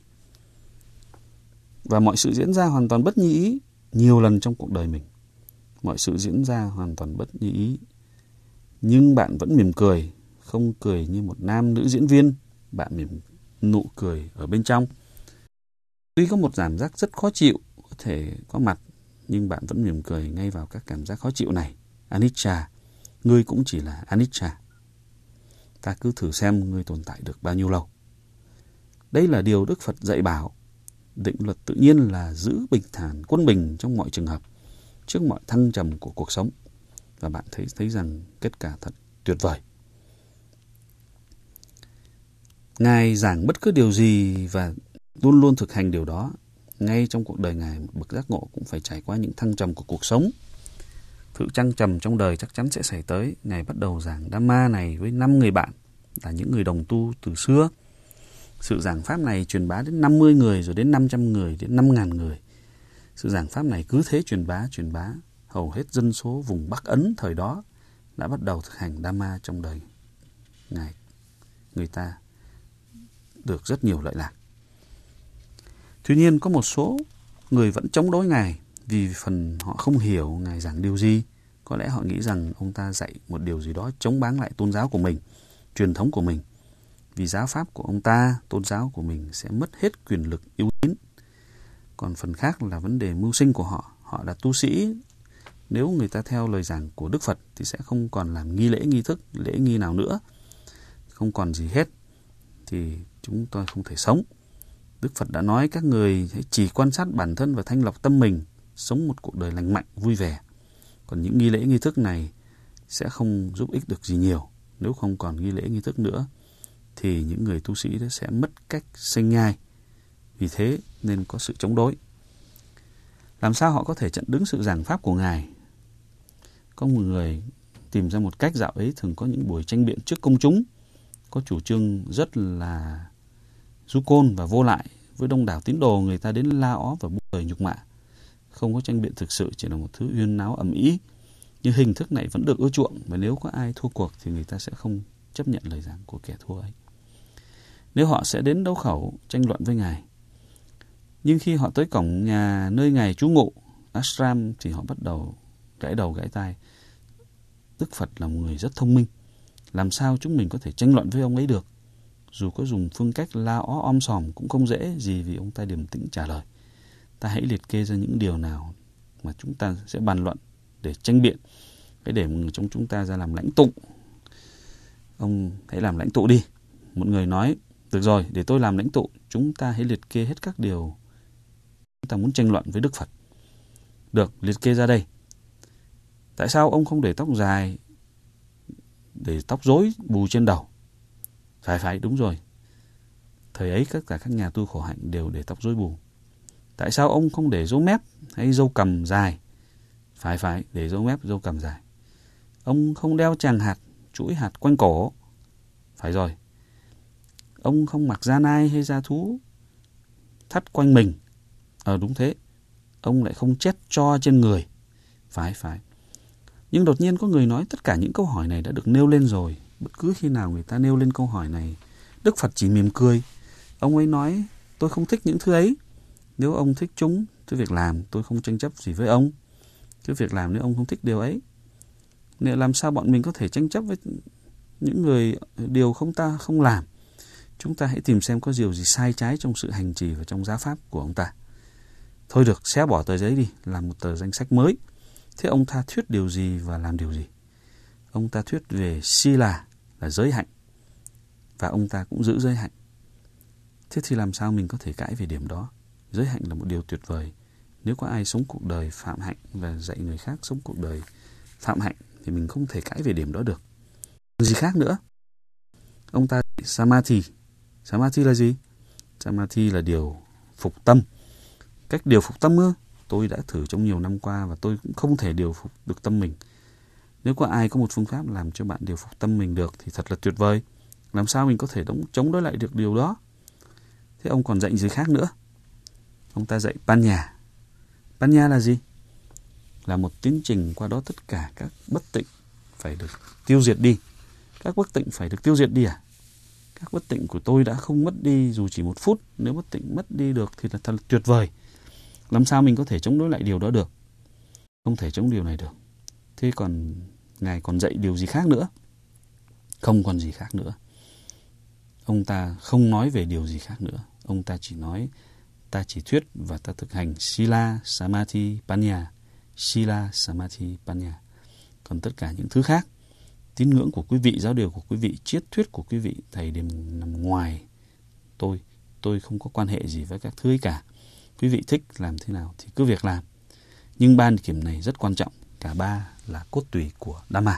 Và mọi sự diễn ra hoàn toàn bất như ý nhiều lần trong cuộc đời mình. Mọi sự diễn ra hoàn toàn bất như ý. Nhưng bạn vẫn mỉm cười, không cười như một nam nữ diễn viên. Bạn mỉm nụ cười ở bên trong. Tuy có một cảm giác rất khó chịu có thể có mặt, nhưng bạn vẫn mỉm cười ngay vào các cảm giác khó chịu này. Anicca, ngươi cũng chỉ là anicca. Ta cứ thử xem ngươi tồn tại được bao nhiêu lâu. Đây là điều Đức Phật dạy bảo. Định luật tự nhiên là giữ bình thản, quân bình trong mọi trường hợp, trước mọi thăng trầm của cuộc sống. Và bạn thấy thấy rằng kết quả thật tuyệt vời. Ngài giảng bất cứ điều gì và luôn luôn thực hành điều đó. Ngay trong cuộc đời Ngài, một bậc giác ngộ cũng phải trải qua những thăng trầm của cuộc sống. Sự thăng trầm trong đời chắc chắn sẽ xảy tới. Ngài bắt đầu giảng Dhamma này với năm người bạn, là những người đồng tu từ xưa. Sự giảng pháp này truyền bá đến năm mươi người, rồi đến năm trăm người, đến năm nghìn người. Sự giảng pháp này cứ thế truyền bá, truyền bá. Hầu hết dân số vùng Bắc Ấn thời đó đã bắt đầu thực hành Dhamma trong đời Ngài. Người ta được rất nhiều lợi lạc. Tuy nhiên có một số người vẫn chống đối Ngài vì phần họ không hiểu Ngài giảng điều gì. Có lẽ họ nghĩ rằng ông ta dạy một điều gì đó chống báng lại tôn giáo của mình, truyền thống của mình. Vì giáo pháp của ông ta, tôn giáo của mình sẽ mất hết quyền lực yêu tín. Còn phần khác là vấn đề mưu sinh của họ. Họ là tu sĩ. Nếu người ta theo lời giảng của Đức Phật thì sẽ không còn làm nghi lễ nghi thức, lễ nghi nào nữa. Không còn gì hết. Thì chúng tôi không thể sống. Đức Phật đã nói các người hãy chỉ quan sát bản thân và thanh lọc tâm mình, sống một cuộc đời lành mạnh, vui vẻ. Còn những nghi lễ nghi thức này sẽ không giúp ích được gì nhiều. Nếu không còn nghi lễ nghi thức nữa thì những người tu sĩ đó sẽ mất cách sinh nhai. Vì thế nên có sự chống đối. Làm sao họ có thể chặn đứng sự giảng pháp của Ngài? Có một người tìm ra một cách. Dạo ấy thường có những buổi tranh biện trước công chúng, có chủ trương rất là du côn và vô lại. Với đông đảo tín đồ, người ta đến la ó và buông lời nhục mạ. Không có tranh biện thực sự, chỉ là một thứ uyên náo ầm ĩ. Nhưng hình thức này vẫn được ưa chuộng, và nếu có ai thua cuộc thì người ta sẽ không chấp nhận lời giảng của kẻ thua ấy. Nếu họ sẽ đến đấu khẩu tranh luận với Ngài. Nhưng khi họ tới cổng nhà nơi Ngài trú ngụ, ashram, thì họ bắt đầu gãi đầu gãi tai. Đức Phật là một người rất thông minh. Làm sao chúng mình có thể tranh luận với ông ấy được? Dù có dùng phương cách la ó om sòm cũng không dễ gì, vì ông ta điềm tĩnh trả lời. Ta hãy liệt kê ra những điều nào mà chúng ta sẽ bàn luận để tranh biện. Hãy để một người trong chúng ta ra làm lãnh tụ. Ông hãy làm lãnh tụ đi. Một người nói, được rồi, để tôi làm lãnh tụ. Chúng ta hãy liệt kê hết các điều chúng ta muốn tranh luận với Đức Phật. Được, liệt kê ra đây. Tại sao ông không để tóc dài, để tóc rối bù trên đầu? Phải phải, đúng rồi. Thời ấy tất cả các nhà tu khổ hạnh đều để tóc rối bù. Tại sao ông không để râu mép hay râu cằm dài? Phải phải, để râu mép, râu cằm dài. Ông không đeo tràng hạt, chuỗi hạt quanh cổ? Phải rồi. Ông không mặc da nai hay da thú thắt quanh mình? Ờ đúng thế. Ông lại không chét tro trên người? Phải phải. Nhưng đột nhiên có người nói tất cả những câu hỏi này đã được nêu lên rồi. Bất cứ khi nào người ta nêu lên câu hỏi này, Đức Phật chỉ mỉm cười. Ông ấy nói, tôi không thích những thứ ấy. Nếu ông thích chúng, thứ việc làm, tôi không tranh chấp gì với ông. Thứ việc làm nếu ông không thích điều ấy. Nên làm sao bọn mình có thể tranh chấp với những người điều không ta không làm? Chúng ta hãy tìm xem có điều gì sai trái trong sự hành trì và trong giáo pháp của ông ta. Thôi được, xé bỏ tờ giấy đi, làm một tờ danh sách mới. Thế ông ta thuyết điều gì và làm điều gì? Ông ta thuyết về sila, là giới hạnh. Và ông ta cũng giữ giới hạnh. Thế thì làm sao mình có thể cãi về điểm đó? Giới hạnh là một điều tuyệt vời. Nếu có ai sống cuộc đời phạm hạnh và dạy người khác sống cuộc đời phạm hạnh thì mình không thể cãi về điểm đó được. Gì khác nữa? Ông ta samadhi. Samadhi là gì? Samadhi là điều phục tâm. Cách điều phục tâm ư? Tôi đã thử trong nhiều năm qua và tôi cũng không thể điều phục được tâm mình. Nếu có ai có một phương pháp làm cho bạn điều phục tâm mình được thì thật là tuyệt vời. Làm sao mình có thể đống, chống đối lại được điều đó? Thế ông còn dạy gì khác nữa? Ông ta dạy Panya. Panya là gì? Là một tiến trình qua đó tất cả các bất tịnh phải được tiêu diệt đi. Các bất tịnh phải được tiêu diệt đi à? Các bất tịnh của tôi đã không mất đi dù chỉ một phút. Nếu bất tịnh mất đi được thì là thật là tuyệt vời. Làm sao mình có thể chống đối lại điều đó được? Không thể chống điều này được. Thế còn Ngài còn dạy điều gì khác nữa? Không còn gì khác nữa. Ông ta không nói về điều gì khác nữa. Ông ta chỉ nói ta chỉ thuyết và ta thực hành Sila Samadhi Panya. Sila Samadhi Panya. Còn tất cả những thứ khác, tín ngưỡng của quý vị, giáo điều của quý vị, triết thuyết của quý vị, thầy đều nằm ngoài tôi. Tôi không có quan hệ gì với các thứ ấy cả. Quý vị thích làm thế nào thì cứ việc làm. Nhưng ba điểm này rất quan trọng. Cả ba là cốt tủy của Dhamma.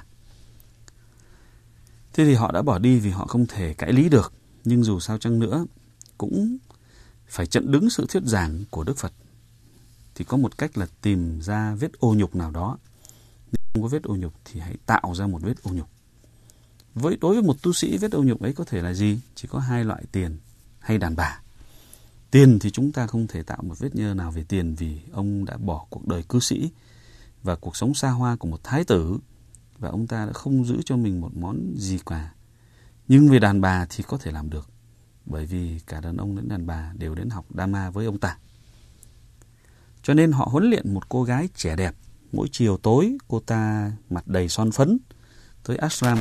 Thế thì họ đã bỏ đi vì họ không thể cãi lý được. Nhưng dù sao chăng nữa, cũng phải chặn đứng sự thuyết giảng của Đức Phật. Thì có một cách là tìm ra vết ô nhục nào đó. Nếu không có vết ô nhục thì hãy tạo ra một vết ô nhục. Với đối với một tu sĩ, vết ô nhục ấy có thể là gì? Chỉ có hai loại: tiền hay đàn bà. Tiền thì chúng ta không thể tạo một vết nhơ nào về tiền, vì ông đã bỏ cuộc đời cư sĩ và cuộc sống xa hoa của một thái tử, và ông ta đã không giữ cho mình một món gì cả. Nhưng về đàn bà thì có thể làm được, bởi vì cả đàn ông lẫn đàn bà đều đến học Dhamma với ông ta. Cho nên họ huấn luyện một cô gái trẻ đẹp. Mỗi chiều tối cô ta mặt đầy son phấn tới ashram.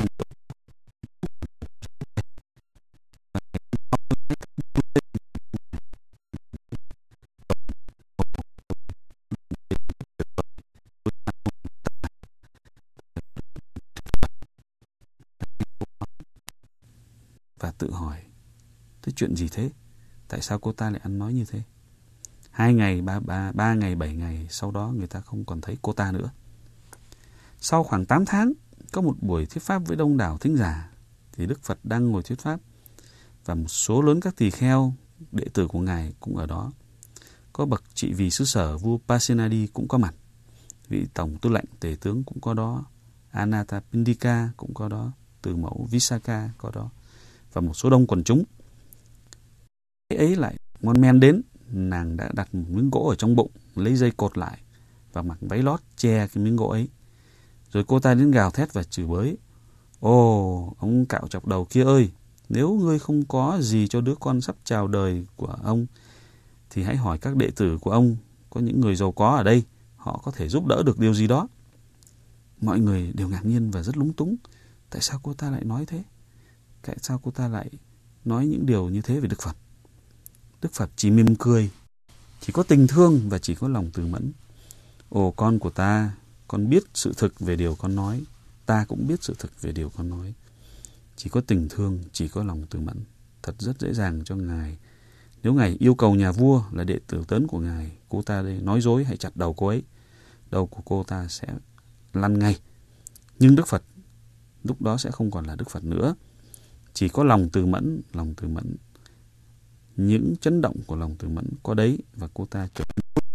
Và tự hỏi, thế chuyện gì thế? Tại sao cô ta lại ăn nói như thế? Hai ngày, ba, ba, ba ngày, bảy ngày, sau đó người ta không còn thấy cô ta nữa. Sau khoảng tám tháng, có một buổi thuyết pháp với đông đảo thính giả, thì Đức Phật đang ngồi thuyết pháp, và một số lớn các tỳ kheo, đệ tử của Ngài cũng ở đó. Có bậc trị vì xứ sở vua Pasenadi cũng có mặt. Vị tổng tư lệnh tể tướng cũng có đó. Anathapindika cũng có đó. Từ mẫu Visakha có đó. Và một số đông quần chúng. Ấy lại ngon men đến, nàng đã đặt một miếng gỗ ở trong bụng, lấy dây cột lại và mặc váy lót che cái miếng gỗ ấy. Rồi cô ta đến gào thét và chửi bới: "Ồ, ông cạo chọc đầu kia ơi, nếu ngươi không có gì cho đứa con sắp chào đời của ông, thì hãy hỏi các đệ tử của ông, có những người giàu có ở đây, họ có thể giúp đỡ được điều gì đó." Mọi người đều ngạc nhiên và rất lúng túng. Tại sao cô ta lại nói thế? Tại sao cô ta lại nói những điều như thế về Đức Phật? Đức Phật chỉ mỉm cười, chỉ có tình thương và chỉ có lòng từ mẫn. "Ồ con của ta, con biết sự thực về điều con nói, ta cũng biết sự thực về điều con nói." Chỉ có tình thương, chỉ có lòng từ mẫn. Thật rất dễ dàng cho Ngài. Nếu Ngài yêu cầu nhà vua là đệ tử tấn của Ngài, cô ta đây nói dối, hãy chặt đầu cô ấy. Đầu của cô ta sẽ lăn ngay. Nhưng Đức Phật lúc đó sẽ không còn là Đức Phật nữa. Chỉ có lòng từ mẫn, lòng từ mẫn. Những chấn động của lòng từ mẫn có đấy, và cô ta trở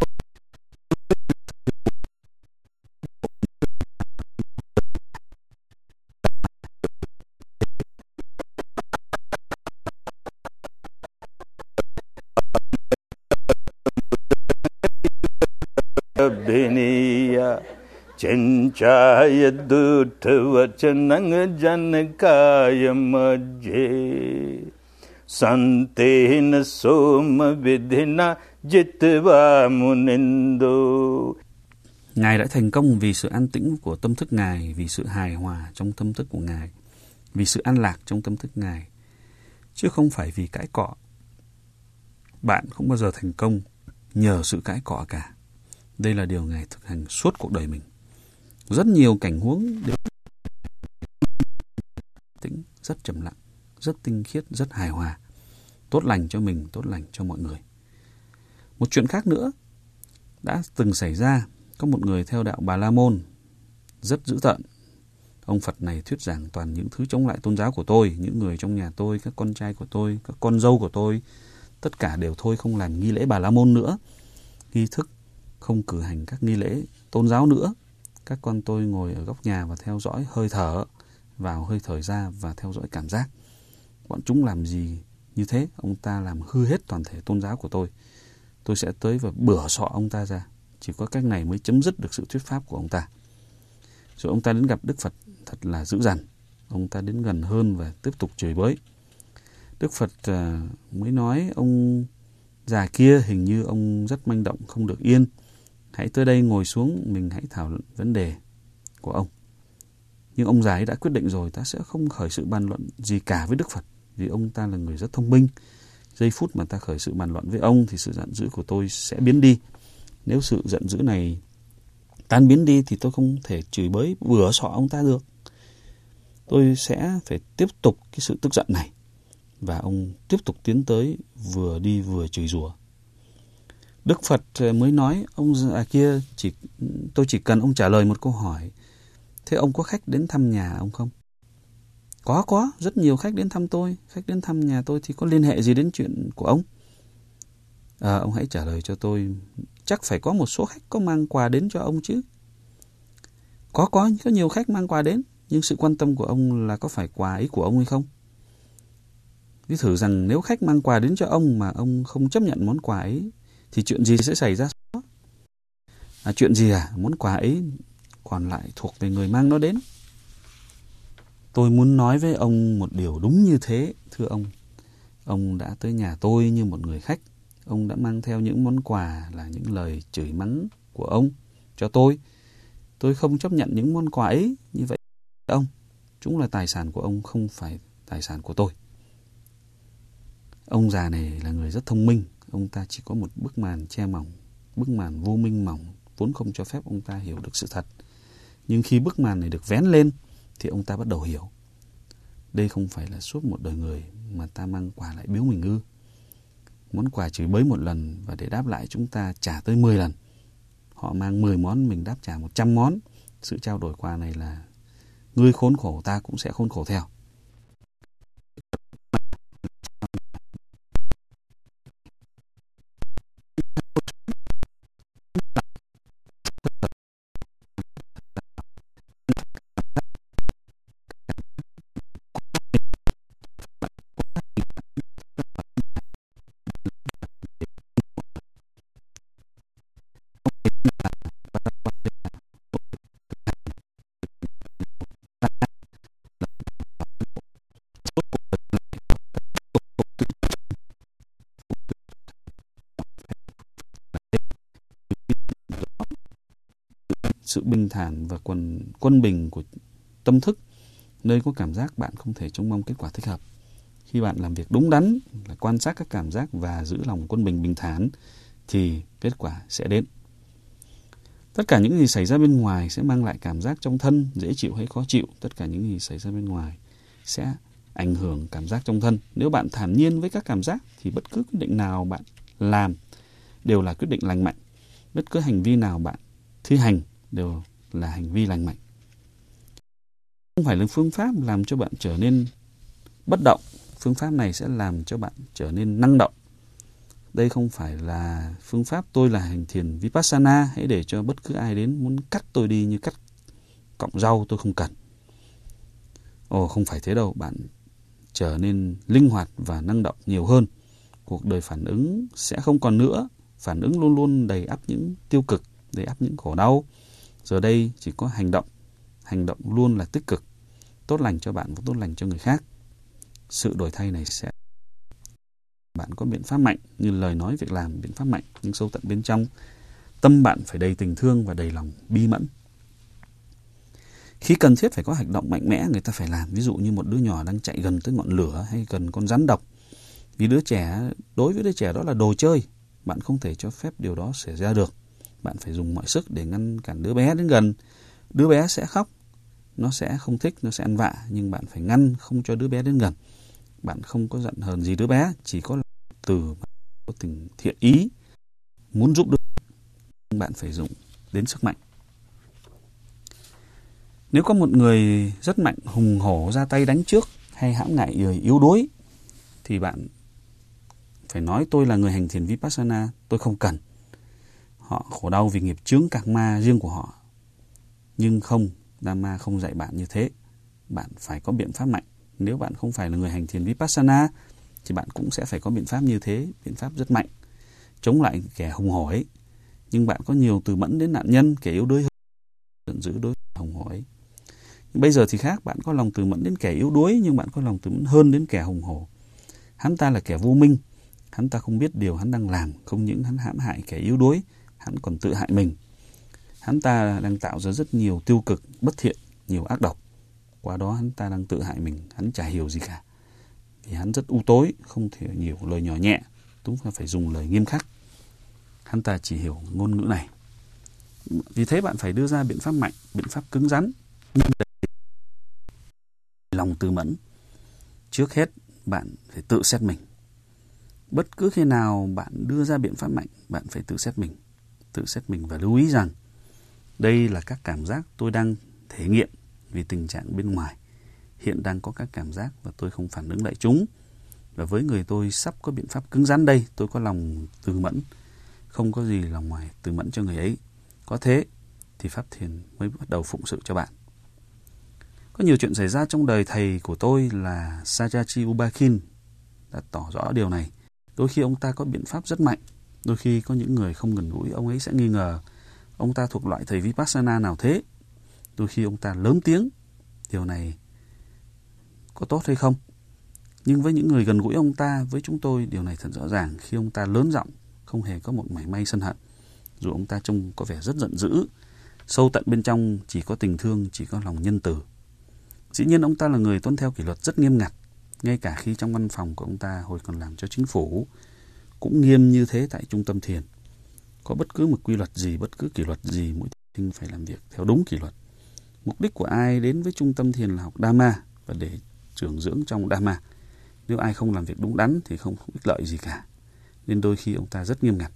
Biniya Chenchaya Dutavachanang Janakaya Majje Santena Soma Vidhina Jitva Munindo. Ngài đã thành công vì sự an tĩnh của tâm thức Ngài, vì sự hài hòa trong tâm thức của Ngài, vì sự an lạc trong tâm thức Ngài, chứ không phải vì cãi cọ. Bạn không bao giờ thành công nhờ sự cãi cọ cả. Đây là điều Ngài thực hành suốt cuộc đời mình. Rất nhiều cảnh huống đều tĩnh, rất trầm lặng, rất tinh khiết, rất hài hòa, tốt lành cho mình, tốt lành cho mọi người. Một chuyện khác nữa đã từng xảy ra. Có một người theo đạo Bà La Môn rất dữ tợn. Ông Phật này thuyết giảng toàn những thứ chống lại tôn giáo của tôi, những người trong nhà tôi, các con trai của tôi, các con dâu của tôi, tất cả đều thôi không làm nghi lễ Bà La Môn nữa, nghi thức không cử hành các nghi lễ tôn giáo nữa. Các con tôi ngồi ở góc nhà và theo dõi hơi thở vào, hơi thở ra và theo dõi cảm giác. Bọn chúng làm gì như thế? Ông ta làm hư hết toàn thể tôn giáo của tôi. Tôi sẽ tới và bửa sọ ông ta ra. Chỉ có cách này mới chấm dứt được sự thuyết pháp của ông ta. Rồi ông ta đến gặp Đức Phật thật là dữ dằn. Ông ta đến gần hơn và tiếp tục chửi bới. Đức Phật uh, mới nói: "Ông già kia hình như ông rất manh động, không được yên. Hãy tới đây ngồi xuống, mình hãy thảo luận vấn đề của ông." Nhưng ông già ấy đã quyết định rồi, ta sẽ không khởi sự bàn luận gì cả với Đức Phật, vì ông ta là người rất thông minh. Giây phút mà ta khởi sự bàn luận với ông thì sự giận dữ của tôi sẽ biến đi. Nếu sự giận dữ này tan biến đi thì tôi không thể chửi bới bừa xọ ông ta được. Tôi sẽ phải tiếp tục cái sự tức giận này. Và ông tiếp tục tiến tới, vừa đi vừa chửi rủa. Đức Phật mới nói, ông già kia, chỉ tôi chỉ cần ông trả lời một câu hỏi. Thế ông có khách đến thăm nhà ông không? Có, có, rất nhiều khách đến thăm tôi. Khách đến thăm nhà tôi thì có liên hệ gì đến chuyện của ông? À, ông hãy trả lời cho tôi. Chắc phải có một số khách có mang quà đến cho ông chứ. Có, có, có nhiều khách mang quà đến. Nhưng sự quan tâm của ông là có phải quà ấy của ông hay không? Cứ thử rằng nếu khách mang quà đến cho ông mà ông không chấp nhận món quà ấy, thì chuyện gì sẽ xảy ra? À, chuyện gì à? Món quà ấy còn lại thuộc về người mang nó đến. Tôi muốn nói với ông một điều đúng như thế, thưa ông. Ông đã tới nhà tôi như một người khách. Ông đã mang theo những món quà là những lời chửi mắng của ông cho tôi. Tôi không chấp nhận những món quà ấy. Như vậy, ông, chúng là tài sản của ông, không phải tài sản của tôi. Ông già này là người rất thông minh. Ông ta chỉ có một bức màn che mỏng, bức màn vô minh mỏng, vốn không cho phép ông ta hiểu được sự thật. Nhưng khi bức màn này được vén lên, thì ông ta bắt đầu hiểu. Đây không phải là suốt một đời người mà ta mang quà lại biếu mình ư? Món quà chửi bới một lần và để đáp lại chúng ta trả tới mười lần. Họ mang mười món, mình đáp trả một trăm món. Sự trao đổi quà này là ngươi khốn khổ ta cũng sẽ khốn khổ theo. Sự bình thản và quân, quân bình của tâm thức, nơi có cảm giác bạn không thể trông mong kết quả thích hợp. Khi bạn làm việc đúng đắn, là quan sát các cảm giác và giữ lòng quân bình bình thản, thì kết quả sẽ đến. Tất cả những gì xảy ra bên ngoài sẽ mang lại cảm giác trong thân, dễ chịu hay khó chịu. Tất cả những gì xảy ra bên ngoài sẽ ảnh hưởng cảm giác trong thân. Nếu bạn thản nhiên với các cảm giác, thì bất cứ quyết định nào bạn làm đều là quyết định lành mạnh. Bất cứ hành vi nào bạn thi hành đều là hành vi lành mạnh. Không phải là phương pháp làm cho bạn trở nên bất động. Phương pháp này sẽ làm cho bạn trở nên năng động. Đây không phải là phương pháp tôi là hành thiền Vipassana. Hãy để cho bất cứ ai đến muốn cắt tôi đi như cắt cọng rau, tôi không cần. Ồ, không phải thế đâu. Bạn trở nên linh hoạt và năng động nhiều hơn. Cuộc đời phản ứng sẽ không còn nữa. Phản ứng luôn luôn đầy ắp những tiêu cực, đầy ắp những khổ đau. Giờ đây chỉ có hành động. Hành động luôn là tích cực, tốt lành cho bạn và tốt lành cho người khác. Sự đổi thay này sẽ... Bạn có biện pháp mạnh, như lời nói, việc làm, biện pháp mạnh. Nhưng sâu tận bên trong, tâm bạn phải đầy tình thương và đầy lòng bi mẫn. Khi cần thiết phải có hành động mạnh mẽ, người ta phải làm. Ví dụ như một đứa nhỏ đang chạy gần tới ngọn lửa hay gần con rắn độc. Vì đứa trẻ, đối với đứa trẻ đó là đồ chơi. Bạn không thể cho phép điều đó xảy ra được. Bạn phải dùng mọi sức để ngăn cản đứa bé đến gần. Đứa bé sẽ khóc, nó sẽ không thích, nó sẽ ăn vạ. Nhưng bạn phải ngăn không cho đứa bé đến gần. Bạn không có giận hờn gì đứa bé, chỉ có từ có tình thiện ý, muốn giúp đỡ. Bạn phải dùng đến sức mạnh. Nếu có một người rất mạnh, hùng hổ ra tay đánh trước hay hãm ngại người yếu đuối, thì bạn phải nói tôi là người hành thiền Vipassana, tôi không cần. Họ khổ đau vì nghiệp chướng karma riêng của họ. Nhưng không, Dhamma không dạy bạn như thế. Bạn phải có biện pháp mạnh. Nếu bạn không phải là người hành thiền Vipassana, thì bạn cũng sẽ phải có biện pháp như thế, biện pháp rất mạnh, chống lại kẻ hùng hổ ấy. Nhưng bạn có nhiều từ mẫn đến nạn nhân, kẻ yếu đuối hơn, giữ đối hùng hổ ấy. Bây giờ thì khác, bạn có lòng từ mẫn đến kẻ yếu đuối, nhưng bạn có lòng từ mẫn hơn đến kẻ hùng hổ. Hắn ta là kẻ vô minh, hắn ta không biết điều hắn đang làm, không những hắn hãm hại kẻ yếu đuối, hắn còn tự hại mình. Hắn ta đang tạo ra rất nhiều tiêu cực, bất thiện, nhiều ác độc. Qua đó hắn ta đang tự hại mình, hắn chả hiểu gì cả. Vì hắn rất u tối, không thể nhiều lời nhỏ nhẹ, đúng là phải dùng lời nghiêm khắc. Hắn ta chỉ hiểu ngôn ngữ này. Vì thế bạn phải đưa ra biện pháp mạnh, biện pháp cứng rắn, nhưng lòng từ mẫn. Trước hết, bạn phải tự xét mình. Bất cứ khi nào bạn đưa ra biện pháp mạnh, bạn phải tự xét mình. Tự xét mình và lưu ý rằng đây là các cảm giác tôi đang thể nghiệm vì tình trạng bên ngoài. Hiện đang có các cảm giác và tôi không phản ứng lại chúng. Và với người tôi sắp có biện pháp cứng rắn đây, tôi có lòng từ mẫn. Không có gì lòng ngoài từ mẫn cho người ấy. Có thế thì pháp thiền mới bắt đầu phụng sự cho bạn. Có nhiều chuyện xảy ra trong đời thầy của tôi là Sajaji Ubakin đã tỏ rõ điều này. Đôi khi ông ta có biện pháp rất mạnh. Đôi khi có những người không gần gũi, ông ấy sẽ nghi ngờ ông ta thuộc loại thầy Vipassana nào thế. Đôi khi ông ta lớn tiếng. Điều này có tốt hay không? Nhưng với những người gần gũi ông ta, với chúng tôi, điều này thật rõ ràng. Khi ông ta lớn giọng, không hề có một mảy may sân hận. Dù ông ta trông có vẻ rất giận dữ, sâu tận bên trong chỉ có tình thương, chỉ có lòng nhân từ. Dĩ nhiên ông ta là người tuân theo kỷ luật rất nghiêm ngặt. Ngay cả khi trong văn phòng của ông ta hồi còn làm cho chính phủ, cũng nghiêm như thế tại trung tâm thiền. Có bất cứ một quy luật gì, bất cứ kỷ luật gì, mỗi thiền phải làm việc theo đúng kỷ luật. Mục đích của ai đến với trung tâm thiền là học Dhamma và để trưởng dưỡng trong Dhamma. Nếu ai không làm việc đúng đắn thì không ích lợi gì cả. Nên đôi khi ông ta rất nghiêm ngặt.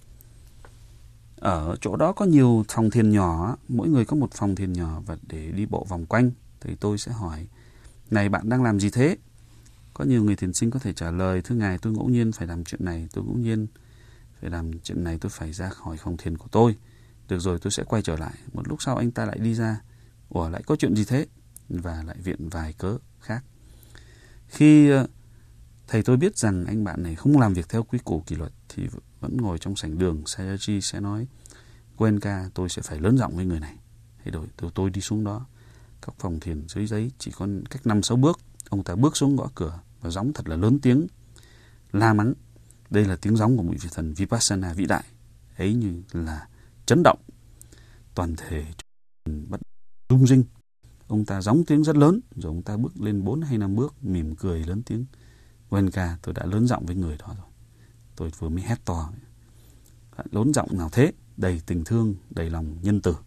Ở chỗ đó có nhiều phòng thiền nhỏ, mỗi người có một phòng thiền nhỏ, và để đi bộ vòng quanh thì tôi sẽ hỏi: này, bạn đang làm gì thế? Có nhiều người thiền sinh có thể trả lời: thưa ngài, tôi ngẫu nhiên phải làm chuyện này, tôi ngẫu nhiên phải làm chuyện này, tôi phải ra khỏi phòng thiền của tôi. Được rồi, tôi sẽ quay trở lại. Một lúc sau anh ta lại đi ra: ủa, lại có chuyện gì thế? Và lại viện vài cớ khác. Khi thầy tôi biết rằng anh bạn này không làm việc theo quy củ kỷ luật thì vẫn ngồi trong sảnh đường, Sayaji sẽ nói: Goenka, tôi sẽ phải lớn giọng với người này. Thế rồi tôi, tôi đi xuống đó. Các phòng thiền dưới giấy chỉ còn cách năm sáu bước. Ông ta bước xuống gõ cửa và gióng thật là lớn tiếng, la mắng. Đây là tiếng gióng của một vị thần Vipassana vĩ đại. Ấy như là chấn động. Toàn thể bắt rung rinh. Ông ta gióng tiếng rất lớn, rồi ông ta bước lên bốn hay năm bước, mỉm cười lớn tiếng: Goenka, tôi đã lớn giọng với người đó rồi. Tôi vừa mới hét to. Lớn giọng nào thế? Đầy tình thương, đầy lòng nhân từ.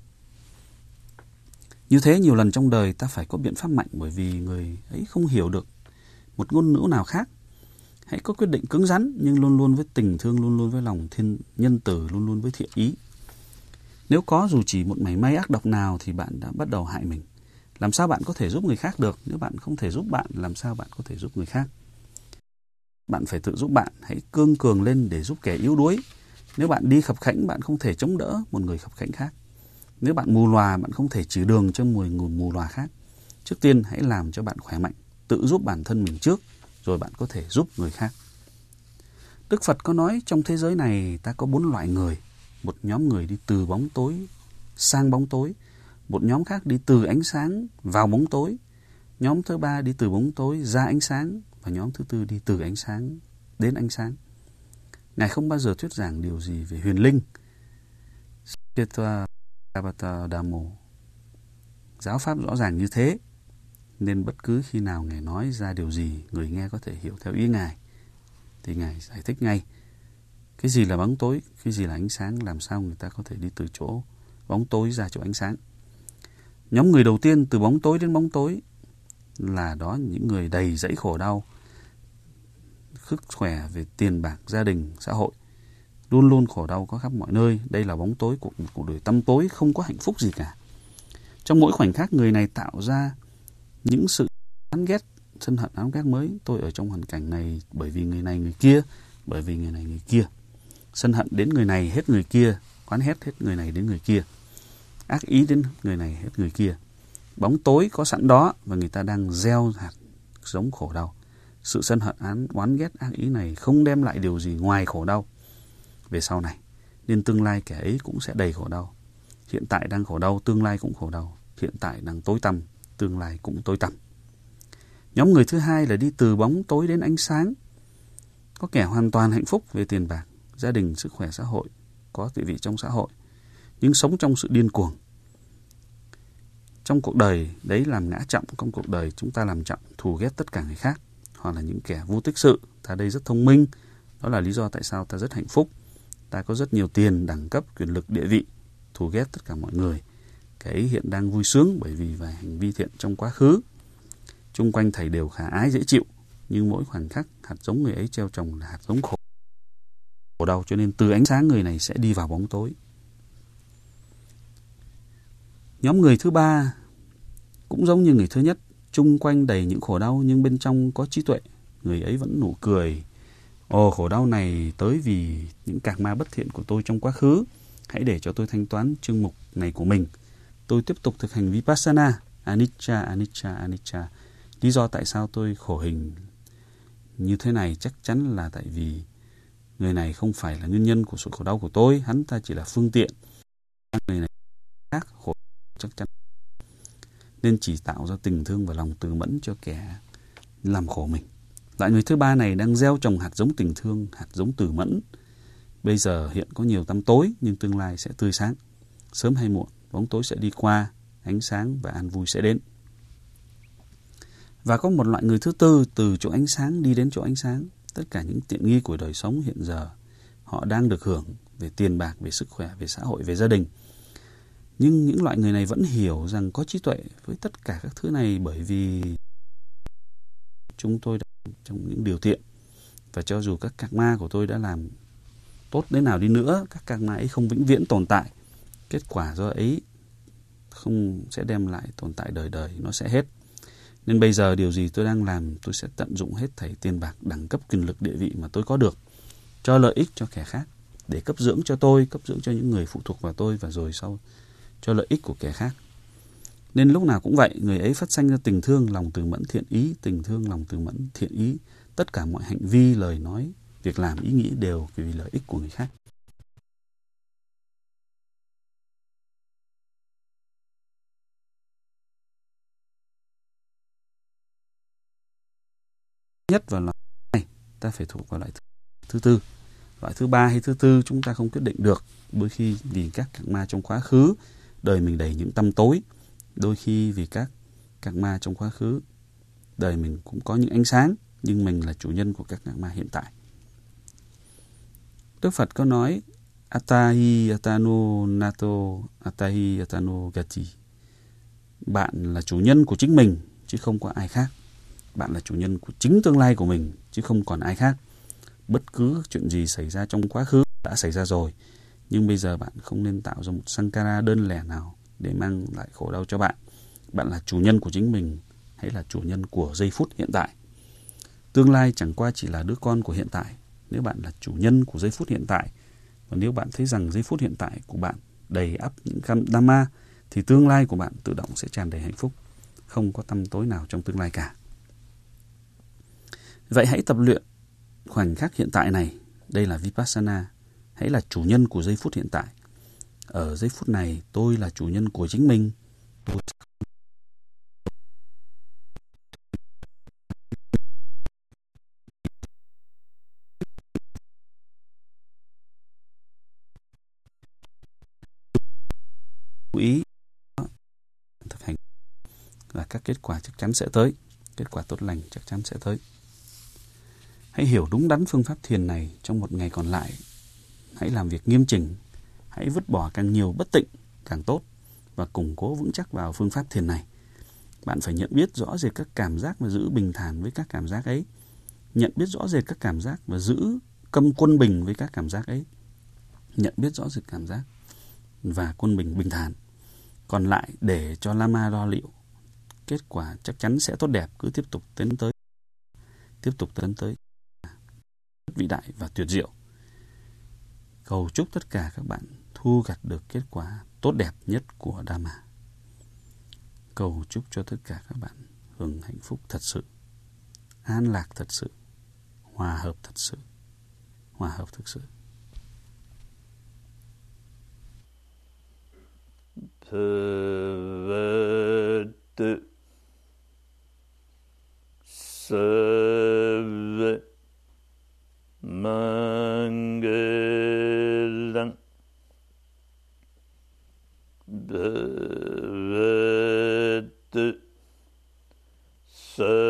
Như thế nhiều lần trong đời ta phải có biện pháp mạnh, bởi vì người ấy không hiểu được một ngôn ngữ nào khác. Hãy có quyết định cứng rắn, nhưng luôn luôn với tình thương, luôn luôn với lòng thiên nhân từ, luôn luôn với thiện ý. Nếu có dù chỉ một mảy may ác độc nào thì bạn đã bắt đầu hại mình. Làm sao bạn có thể giúp người khác được? Nếu bạn không thể giúp bạn, làm sao bạn có thể giúp người khác? Bạn phải tự giúp bạn. Hãy cương cường lên để giúp kẻ yếu đuối. Nếu bạn đi khập khẽnh, bạn không thể chống đỡ một người khập khẽnh khác. Nếu bạn mù lòa, bạn không thể chỉ đường cho một người mù lòa khác. Trước tiên hãy làm cho bạn khỏe mạnh, tự giúp bản thân mình trước, rồi bạn có thể giúp người khác. Đức Phật có nói trong thế giới này ta có bốn loại người. Một nhóm người đi từ bóng tối sang bóng tối. Một nhóm khác đi từ ánh sáng vào bóng tối. Nhóm thứ ba đi từ bóng tối ra ánh sáng. Và nhóm thứ tư đi từ ánh sáng đến ánh sáng. Ngài không bao giờ thuyết giảng điều gì về huyền linh. Giáo pháp rõ ràng như thế, nên bất cứ khi nào Ngài nói ra điều gì người nghe có thể hiểu theo ý Ngài thì Ngài giải thích ngay. Cái gì là bóng tối, cái gì là ánh sáng, làm sao người ta có thể đi từ chỗ bóng tối ra chỗ ánh sáng. Nhóm người đầu tiên từ bóng tối đến bóng tối là đó những người đầy dẫy khổ đau, sức khỏe về tiền bạc, gia đình, xã hội. Luôn luôn khổ đau có khắp mọi nơi. Đây là bóng tối của một cuộc đời tăm tối, không có hạnh phúc gì cả. Trong mỗi khoảnh khắc người này tạo ra những sự chán ghét, sân hận, ám ghét mới. Tôi ở trong hoàn cảnh này bởi vì người này người kia, bởi vì người này người kia. Sân hận đến người này hết người kia, oán hét hết người này đến người kia, ác ý đến người này hết người kia. Bóng tối có sẵn đó và người ta đang gieo hạt giống khổ đau. Sự sân hận, án, oán ghét, ác ý này không đem lại điều gì ngoài khổ đau về sau này. Nên tương lai kẻ ấy cũng sẽ đầy khổ đau. Hiện tại đang khổ đau, tương lai cũng khổ đau. Hiện tại đang tối tăm, tương lai cũng tối tăm. Nhóm người thứ hai là đi từ bóng tối đến ánh sáng. Có kẻ hoàn toàn hạnh phúc về tiền bạc, gia đình, sức khỏe, xã hội, có địa vị trong xã hội, nhưng sống trong sự điên cuồng. Trong cuộc đời đấy làm ngã trọng, trong cuộc đời chúng ta làm trọng thù ghét tất cả người khác, hoặc là những kẻ vô tích sự. Ta đây rất thông minh, đó là lý do tại sao ta rất hạnh phúc. Ta có rất nhiều tiền, đẳng cấp, quyền lực, địa vị, thù ghét tất cả mọi người. Cái ấy hiện đang vui sướng bởi vì vài hành vi thiện trong quá khứ. Chung quanh thầy đều khả ái dễ chịu, nhưng mỗi khoảnh khắc hạt giống người ấy treo trồng là hạt giống khổ khổ đau, cho nên từ ánh sáng người này sẽ đi vào bóng tối. Nhóm người thứ ba cũng giống như người thứ nhất, chung quanh đầy những khổ đau nhưng bên trong có trí tuệ. Người ấy vẫn nụ cười. Ồ, khổ đau này tới vì những cạc ma bất thiện của tôi trong quá khứ. Hãy để cho tôi thanh toán chương mục này của mình. Tôi tiếp tục thực hành Vipassana. Anicca, anicca, anicca. Lý do tại sao tôi khổ hình như thế này chắc chắn là tại vì người này không phải là nguyên nhân của sự khổ đau của tôi. Hắn ta chỉ là phương tiện. Người này khác khổ chắc chắn. Nên chỉ tạo ra tình thương và lòng từ mẫn cho kẻ làm khổ mình. Loại người thứ ba này đang gieo trồng hạt giống tình thương, hạt giống từ mẫn. Bây giờ hiện có nhiều tăm tối, nhưng tương lai sẽ tươi sáng. Sớm hay muộn, bóng tối sẽ đi qua, ánh sáng và an vui sẽ đến. Và có một loại người thứ tư, từ chỗ ánh sáng đi đến chỗ ánh sáng. Tất cả những tiện nghi của đời sống hiện giờ, họ đang được hưởng về tiền bạc, về sức khỏe, về xã hội, về gia đình. Nhưng những loại người này vẫn hiểu rằng có trí tuệ với tất cả các thứ này, bởi vì chúng tôi đã trong những điều thiện. Và cho dù các cạc ma của tôi đã làm tốt đến nào đi nữa, các cạc ma ấy không vĩnh viễn tồn tại. Kết quả do ấy không sẽ đem lại tồn tại đời đời, nó sẽ hết. Nên bây giờ điều gì tôi đang làm, tôi sẽ tận dụng hết thảy tiền bạc, đẳng cấp, quyền lực, địa vị mà tôi có được, cho lợi ích cho kẻ khác, để cấp dưỡng cho tôi, cấp dưỡng cho những người phụ thuộc vào tôi, và rồi sau cho lợi ích của kẻ khác. Nên lúc nào cũng vậy, người ấy phát sanh ra tình thương, lòng từ mẫn, thiện ý, tình thương, lòng từ mẫn, thiện ý. Tất cả mọi hành vi, lời nói, việc làm, ý nghĩ đều vì lợi ích của người khác. Nhất vào loại này, ta phải thuộc vào loại thứ tư. Loại thứ ba hay thứ tư chúng ta không quyết định được. Đôi khi vì các cạc ma trong quá khứ, đời mình đầy những tăm tối. Đôi khi vì các cạc ma trong quá khứ, đời mình cũng có những ánh sáng, nhưng mình là chủ nhân của các cạc ma hiện tại. Đức Phật có nói, Atahi atano nato, atahi atano gati. Bạn là chủ nhân của chính mình, chứ không có ai khác. Bạn là chủ nhân của chính tương lai của mình, chứ không còn ai khác. Bất cứ chuyện gì xảy ra trong quá khứ đã xảy ra rồi, nhưng bây giờ bạn không nên tạo ra một sankara đơn lẻ nào để mang lại khổ đau cho bạn. Bạn là chủ nhân của chính mình, hãy là chủ nhân của giây phút hiện tại. Tương lai chẳng qua chỉ là đứa con của hiện tại. Nếu bạn là chủ nhân của giây phút hiện tại, và nếu bạn thấy rằng giây phút hiện tại của bạn đầy ắp những dhamma, thì tương lai của bạn tự động sẽ tràn đầy hạnh phúc. Không có tăm tối nào trong tương lai cả. Vậy hãy tập luyện khoảnh khắc hiện tại này. Đây là Vipassana. Hãy là chủ nhân của giây phút hiện tại. Ở giây phút này, tôi là chủ nhân của chính mình. Tôi chú ý thực hành, và các kết quả chắc chắn sẽ tới. Kết quả tốt lành chắc chắn sẽ tới. Hãy hiểu đúng đắn phương pháp thiền này trong một ngày còn lại. Hãy làm việc nghiêm chỉnh. Hãy vứt bỏ càng nhiều bất tịnh càng tốt, và củng cố vững chắc vào phương pháp thiền này. Bạn phải nhận biết rõ rệt các cảm giác và giữ bình thản với các cảm giác ấy. Nhận biết rõ rệt các cảm giác và giữ câm quân bình với các cảm giác ấy. Nhận biết rõ rệt cảm giác và quân bình bình thản. Còn lại để cho Lama lo liệu. Kết quả chắc chắn sẽ tốt đẹp. Cứ tiếp tục tiến tới. Tiếp tục tiến tới. Vĩ đại và tuyệt diệu. Cầu chúc tất cả các bạn thu gặt được kết quả tốt đẹp nhất của Dhamma. Cầu chúc cho tất cả các bạn hưởng hạnh phúc thật sự, an lạc thật sự, hòa hợp thật sự, hòa hợp thực sự. Bhagavad Sarva Mangalam Bhagavad Sarva